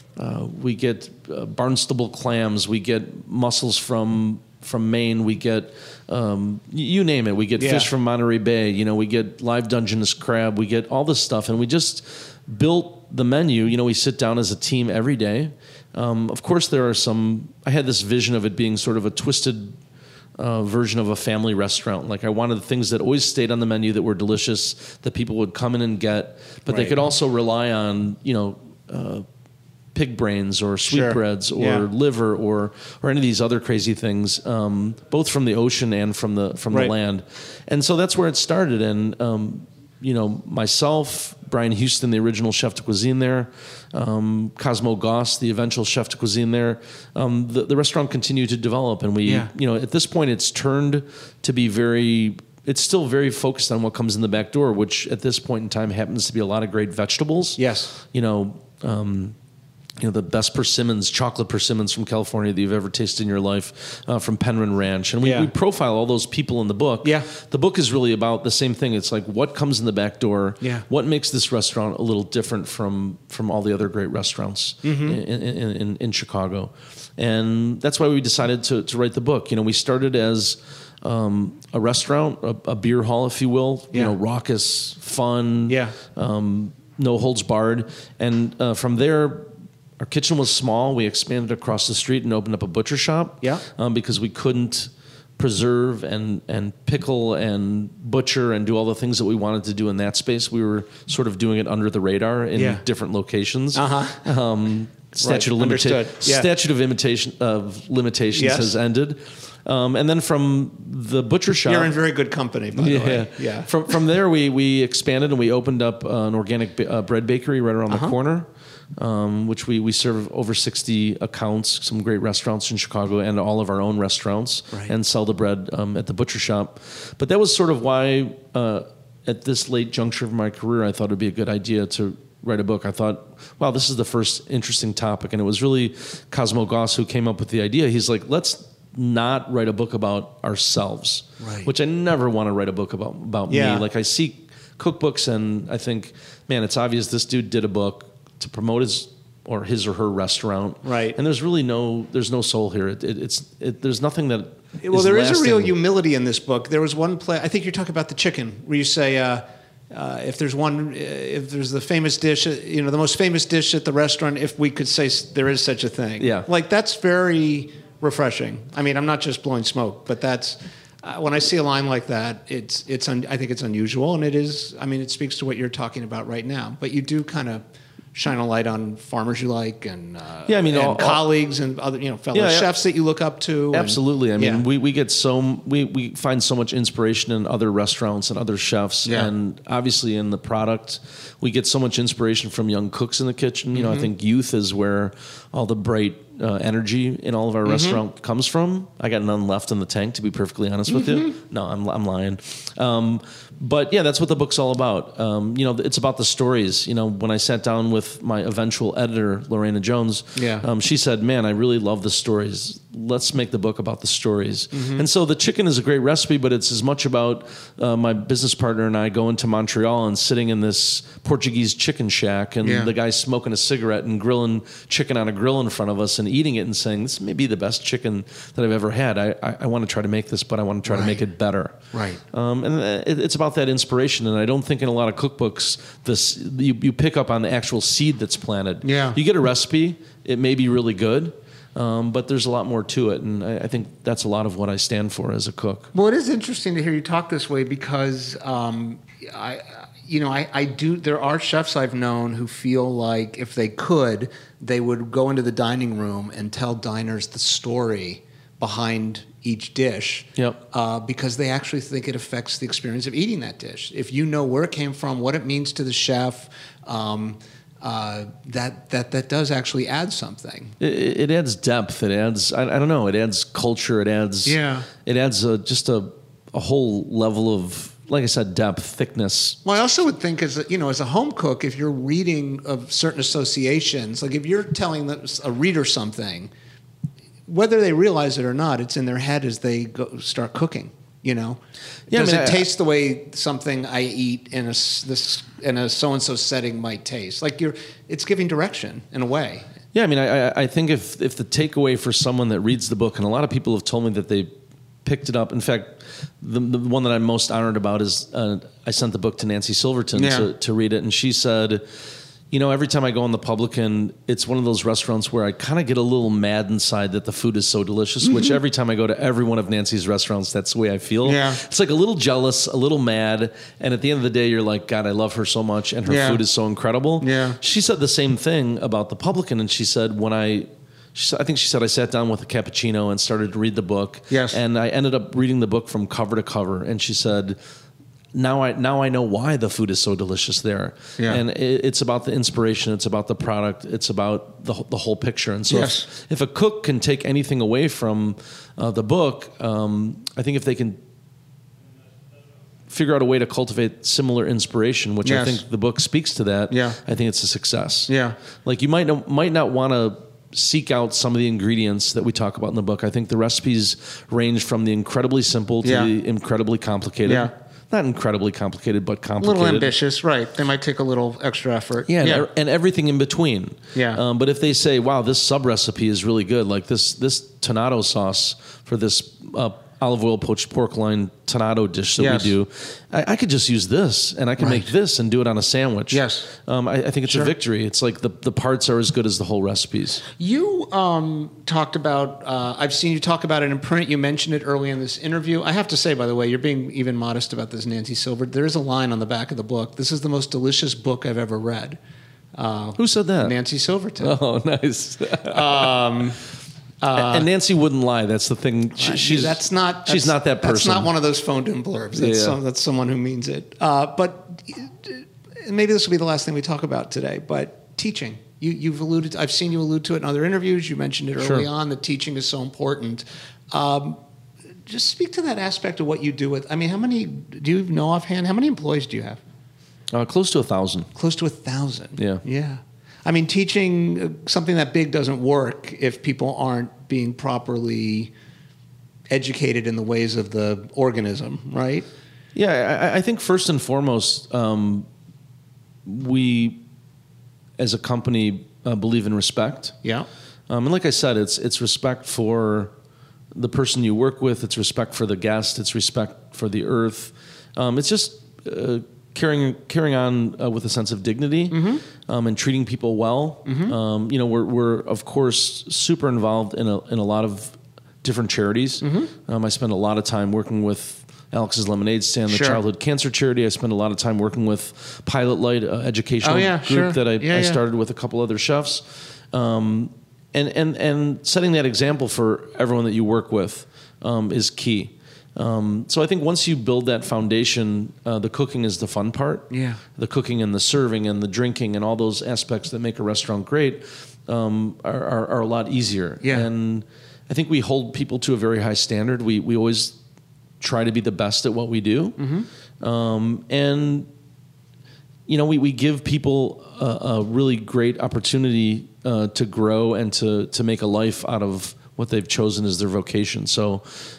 barnstable clams, we get mussels from Maine, we get you name it. We get fish from Monterey Bay. You know, we get live Dungeness crab. We get all this stuff, and we just built the menu. You know, we sit down as a team every day. Of course, there are some. I had this vision of it being sort of a twisted version of a family restaurant. Like I wanted things that always stayed on the menu that were delicious, that people would come in and get, but they could also rely on, you know, pig brains or sweetbreads or liver or any of these other crazy things, both from the ocean and from the land. And so that's where it started. And you know, myself, Brian Houston, the original chef de cuisine there, Cosmo Goss, the eventual chef de cuisine there. The restaurant continued to develop, and we, you know, at this point, it's turned to be it's still very focused on what comes in the back door, which at this point in time happens to be a lot of great vegetables. Yes. You know, the best persimmons, chocolate persimmons from California that you've ever tasted in your life, from Penryn Ranch. And we profile all those people in the book. Yeah. The book is really about the same thing. It's like what comes in the back door, what makes this restaurant a little different from all the other great restaurants in Chicago. And that's why we decided to write the book. You know, we started as a restaurant, a beer hall, if you will, you know, raucous, fun, no holds barred. And from there, our kitchen was small. We expanded across the street and opened up a butcher shop. Because we couldn't preserve and pickle and butcher and do all the things that we wanted to do in that space. We were sort of doing it under the radar in different locations. Statute of limitations has ended. And then from the butcher shop, you're in very good company, by the way. Yeah. From there, we expanded and we opened up an organic bread bakery right around the corner, which we serve over 60 accounts, some great restaurants in Chicago, and all of our own restaurants, and sell the bread at the butcher shop. But that was sort of why, at this late juncture of my career, I thought it'd be a good idea to write a book. I thought, wow, this is the first interesting topic. And it was really Cosmo Goss who came up with the idea. He's like, let's not write a book about ourselves, which I never want to write a book about me. Like I see cookbooks and I think, man, it's obvious this dude did a book to promote his or her restaurant. And there's really no soul here. There's nothing that there is a real humility in this book. There was one play, I think you're talking about the chicken, where you say, if there's the famous dish, you know, the most famous dish at the restaurant, if we could say there is such a thing. Like that's very refreshing. I mean, I'm not just blowing smoke, but that's when I see a line like that, I think it's unusual, and it is. I mean, it speaks to what you're talking about right now. But you do kind of shine a light on farmers you like, and and colleagues and other fellow chefs that you look up to. Absolutely. I mean, we find so much inspiration in other restaurants and other chefs, and obviously in the product, we get so much inspiration from young cooks in the kitchen. You know, I think youth is where all the bright energy in all of our restaurant comes from. I got none left in the tank, to be perfectly honest with you. No, I'm lying. But yeah, that's what the book's all about. It's about the stories. You know, when I sat down with my eventual editor, Lorena Jones, she said, man, I really love the stories. Let's make the book about the stories. And so the chicken is a great recipe, but it's as much about my business partner and I going to Montreal and sitting in this Portuguese chicken shack, and the guy smoking a cigarette and grilling chicken on a grill in front of us and eating it and saying, this may be the best chicken that I've ever had. I want to try to make this, but I want to try to make it better. And it's about that inspiration. And I don't think in a lot of cookbooks, you pick up on the actual seed that's planted. You get a recipe, it may be really good, but there's a lot more to it, and I think that's a lot of what I stand for as a cook. Well, it is interesting to hear you talk this way because I do. There are chefs I've known who feel like if they could, they would go into the dining room and tell diners the story behind each dish. Yep. Because they actually think it affects the experience of eating that dish. If you know where it came from, what it means to the chef, that does actually add something. It adds depth. It adds I don't know. It adds culture. It adds It adds just a whole level of, like I said, depth, thickness. Well, I also would think as a home cook, if you're reading of certain associations, like if you're telling a reader something, whether they realize it or not, it's in their head as they start cooking. Does it taste the way something I eat in a so-and-so setting might taste? Like it's giving direction in a way. Yeah, I mean, I think if the takeaway for someone that reads the book, and a lot of people have told me that they picked it up. In fact, the one that I'm most honored about is I sent the book to Nancy Silverton to read it, and she said, every time I go on the Publican, it's one of those restaurants where I kind of get a little mad inside that the food is so delicious, which every time I go to every one of Nancy's restaurants, that's the way I feel. Yeah. It's like a little jealous, a little mad, and at the end of the day, you're like, God, I love her so much, and her food is so incredible. Yeah. She said the same thing about the Publican, and she said I think she said I sat down with a cappuccino and started to read the book. Yes. And I ended up reading the book from cover to cover, and she said, Now I know why the food is so delicious there. Yeah. And it's about the inspiration. It's about the product. It's about the whole picture. And so if a cook can take anything away from the book, I think if they can figure out a way to cultivate similar inspiration, which I think the book speaks to that, I think it's a success. Yeah. Like you might not want to seek out some of the ingredients that we talk about in the book. I think the recipes range from the incredibly simple to the incredibly complicated. Yeah. Not incredibly complicated, but complicated. A little ambitious, right. They might take a little extra effort. Yeah. And everything in between. Yeah. But if they say, wow, this sub-recipe is really good, like this tonado sauce for this olive oil poached pork loin tonado dish that we do, I could just use this, and I can make this and do it on a sandwich. Yes. I think it's a victory. It's like the parts are as good as the whole recipes. You talked about, I've seen you talk about it in print. You mentioned it early in this interview. I have to say, by the way, you're being even modest about this, Nancy Silver. There is a line on the back of the book. This is the most delicious book I've ever read. Who said that? Nancy Silverton. Oh, nice. And Nancy wouldn't lie. That's the thing. She's not that person. That's not one of those phoned-in blurbs. That's someone who means it. But maybe this will be the last thing we talk about today. But teaching, you've alluded. I've seen you allude to it in other interviews. You mentioned it early on that teaching is so important. Just speak to that aspect of what you do with. I mean, how many do you know offhand? How many employees do you have? Close to 1,000. Close to 1,000. Yeah. Yeah. I mean, teaching something that big doesn't work if people aren't being properly educated in the ways of the organism, right? Yeah, I think first and foremost, we as a company believe in respect. Yeah. And like I said, it's respect for the person you work with. It's respect for the guest. It's respect for the earth. It's just carrying on with a sense of dignity and treating people well. We're of course super involved in a lot of different charities. I spend a lot of time working with Alex's Lemonade Stand, the childhood cancer charity. I spend a lot of time working with Pilot Light, educational group that I started with a couple other chefs. And setting that example for everyone that you work with is key. So I think once you build that foundation, the cooking is the fun part. Yeah. The cooking and the serving and the drinking and all those aspects that make a restaurant great are a lot easier. Yeah. And I think we hold people to a very high standard. We always try to be the best at what we do. And we give people a really great opportunity to grow and to make a life out of what they've chosen as their vocation. So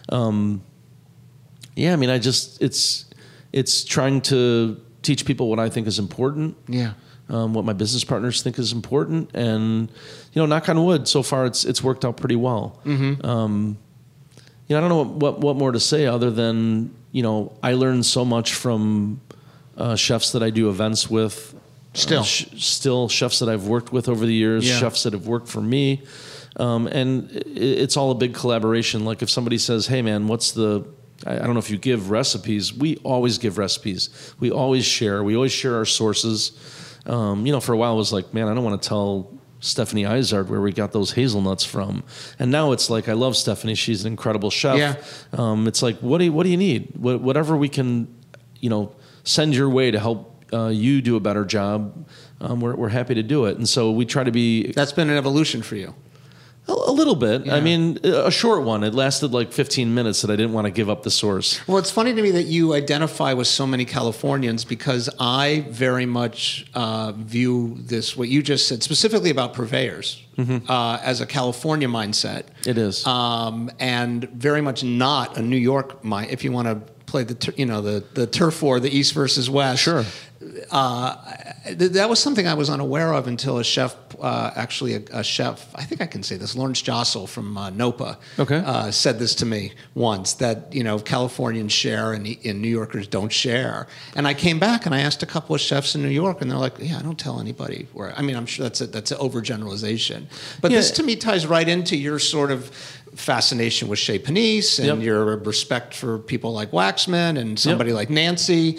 yeah, I mean, it's trying to teach people what I think is important. Yeah. What my business partners think is important, and knock on wood, so far it's worked out pretty well. I don't know what more to say other than I learned so much from chefs that I do events with. Still chefs that I've worked with over the years, chefs that have worked for me. And it's all a big collaboration. Like if somebody says, hey man, I don't know if you give recipes. We always give recipes. We always share. We always share our sources. For a while it was like, man, I don't want to tell Stephanie Izard where we got those hazelnuts from. And now it's like, I love Stephanie. She's an incredible chef. Yeah. It's like, what do you need? Whatever we can, send your way to help you do a better job. We're happy to do it. And so we try to be. That's been an evolution for you. A little bit. Yeah. I mean, a short one. It lasted like 15 minutes that I didn't want to give up the source. Well, it's funny to me that you identify with so many Californians because I very much view this, what you just said, specifically about purveyors, as a California mindset. It is. And very much not a New York mind, if you want to play the turf war, the East versus West. Sure. That was something I was unaware of until a chef, a chef, I think I can say this, Lawrence Jossel from NOPA, said this to me once, that, Californians share and New Yorkers don't share. And I came back and I asked a couple of chefs in New York and they're like, yeah, I don't tell anybody where. I mean, I'm sure that's an overgeneralization. But this to me ties right into your sort of fascination with Chez Panisse and your respect for people like Waxman and somebody like Nancy.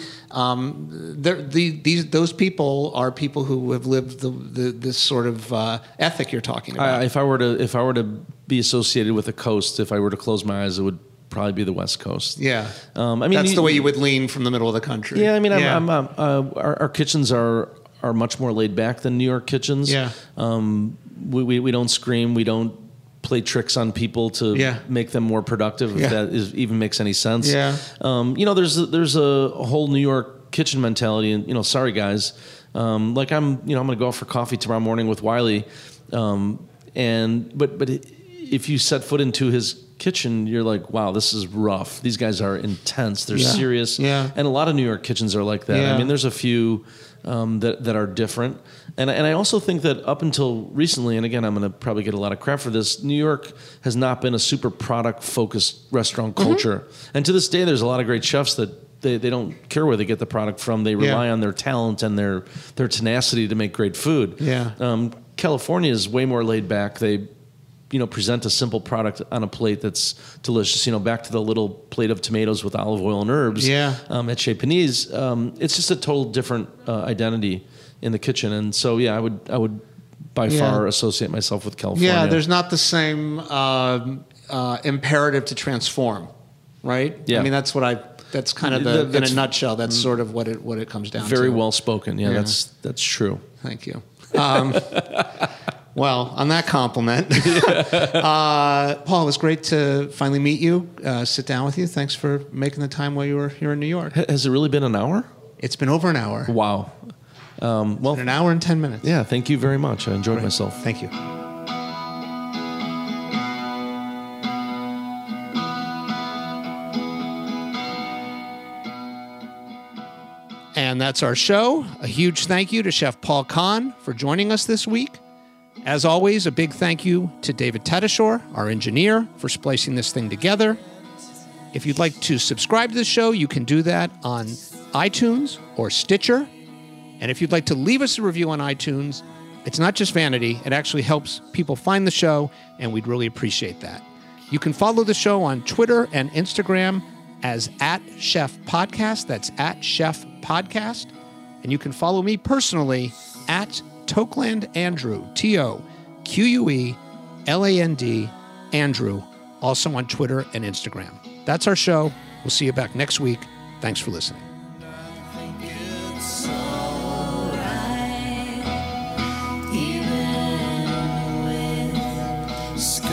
Those people are people who have lived this sort of ethic you're talking about. If I were to be associated with the coast, if I were to close my eyes, it would probably be the West Coast. Yeah, I mean that's the way you would lean from the middle of the country. Yeah, I mean, our kitchens are much more laid back than New York kitchens. Yeah, we don't scream. We don't play tricks on people to make them more productive, if that even makes any sense. Yeah. There's a whole New York kitchen mentality, and sorry guys, like I'm going to go out for coffee tomorrow morning with Wiley, but if you set foot into his kitchen, you're like, wow, this is rough. These guys are intense. They're serious. Yeah. And a lot of New York kitchens are like that. Yeah. I mean, there's a few that are different. And I also think that up until recently, and again, I'm going to probably get a lot of crap for this, New York has not been a super product-focused restaurant culture. And to this day, there's a lot of great chefs that they don't care where they get the product from. They rely on their talent and their tenacity to make great food. Yeah. California is way more laid back. They present a simple product on a plate that's delicious. Back to the little plate of tomatoes with olive oil and herbs. Yeah. At Chez Panisse, it's just a total different identity in the kitchen, and so I would by far associate myself with California. Yeah, there's not the same imperative to transform, right? Yeah. I mean, that's kind of in a nutshell. That's sort of what it comes down to. Very well spoken. Yeah, that's true. Thank you. Well, on that compliment, Paul, it was great to finally meet you, sit down with you. Thanks for making the time while you were here in New York. Has it really been an hour? It's been over an hour. Wow. Well, an hour and 10 minutes. Yeah, thank you very much. I enjoyed myself. Thank you. And that's our show. A huge thank you to Chef Paul Kahn for joining us this week. As always, a big thank you to David Tedeshore, our engineer, for splicing this thing together. If you'd like to subscribe to the show, you can do that on iTunes or Stitcher. And if you'd like to leave us a review on iTunes, it's not just vanity. It actually helps people find the show, and we'd really appreciate that. You can follow the show on Twitter and Instagram as @ChefPodcast. That's @ChefPodcast. And you can follow me personally at Toqueland Andrew, TOQUELAND Andrew, also on Twitter and Instagram. That's our show. We'll see you back next week. Thanks for listening. Even with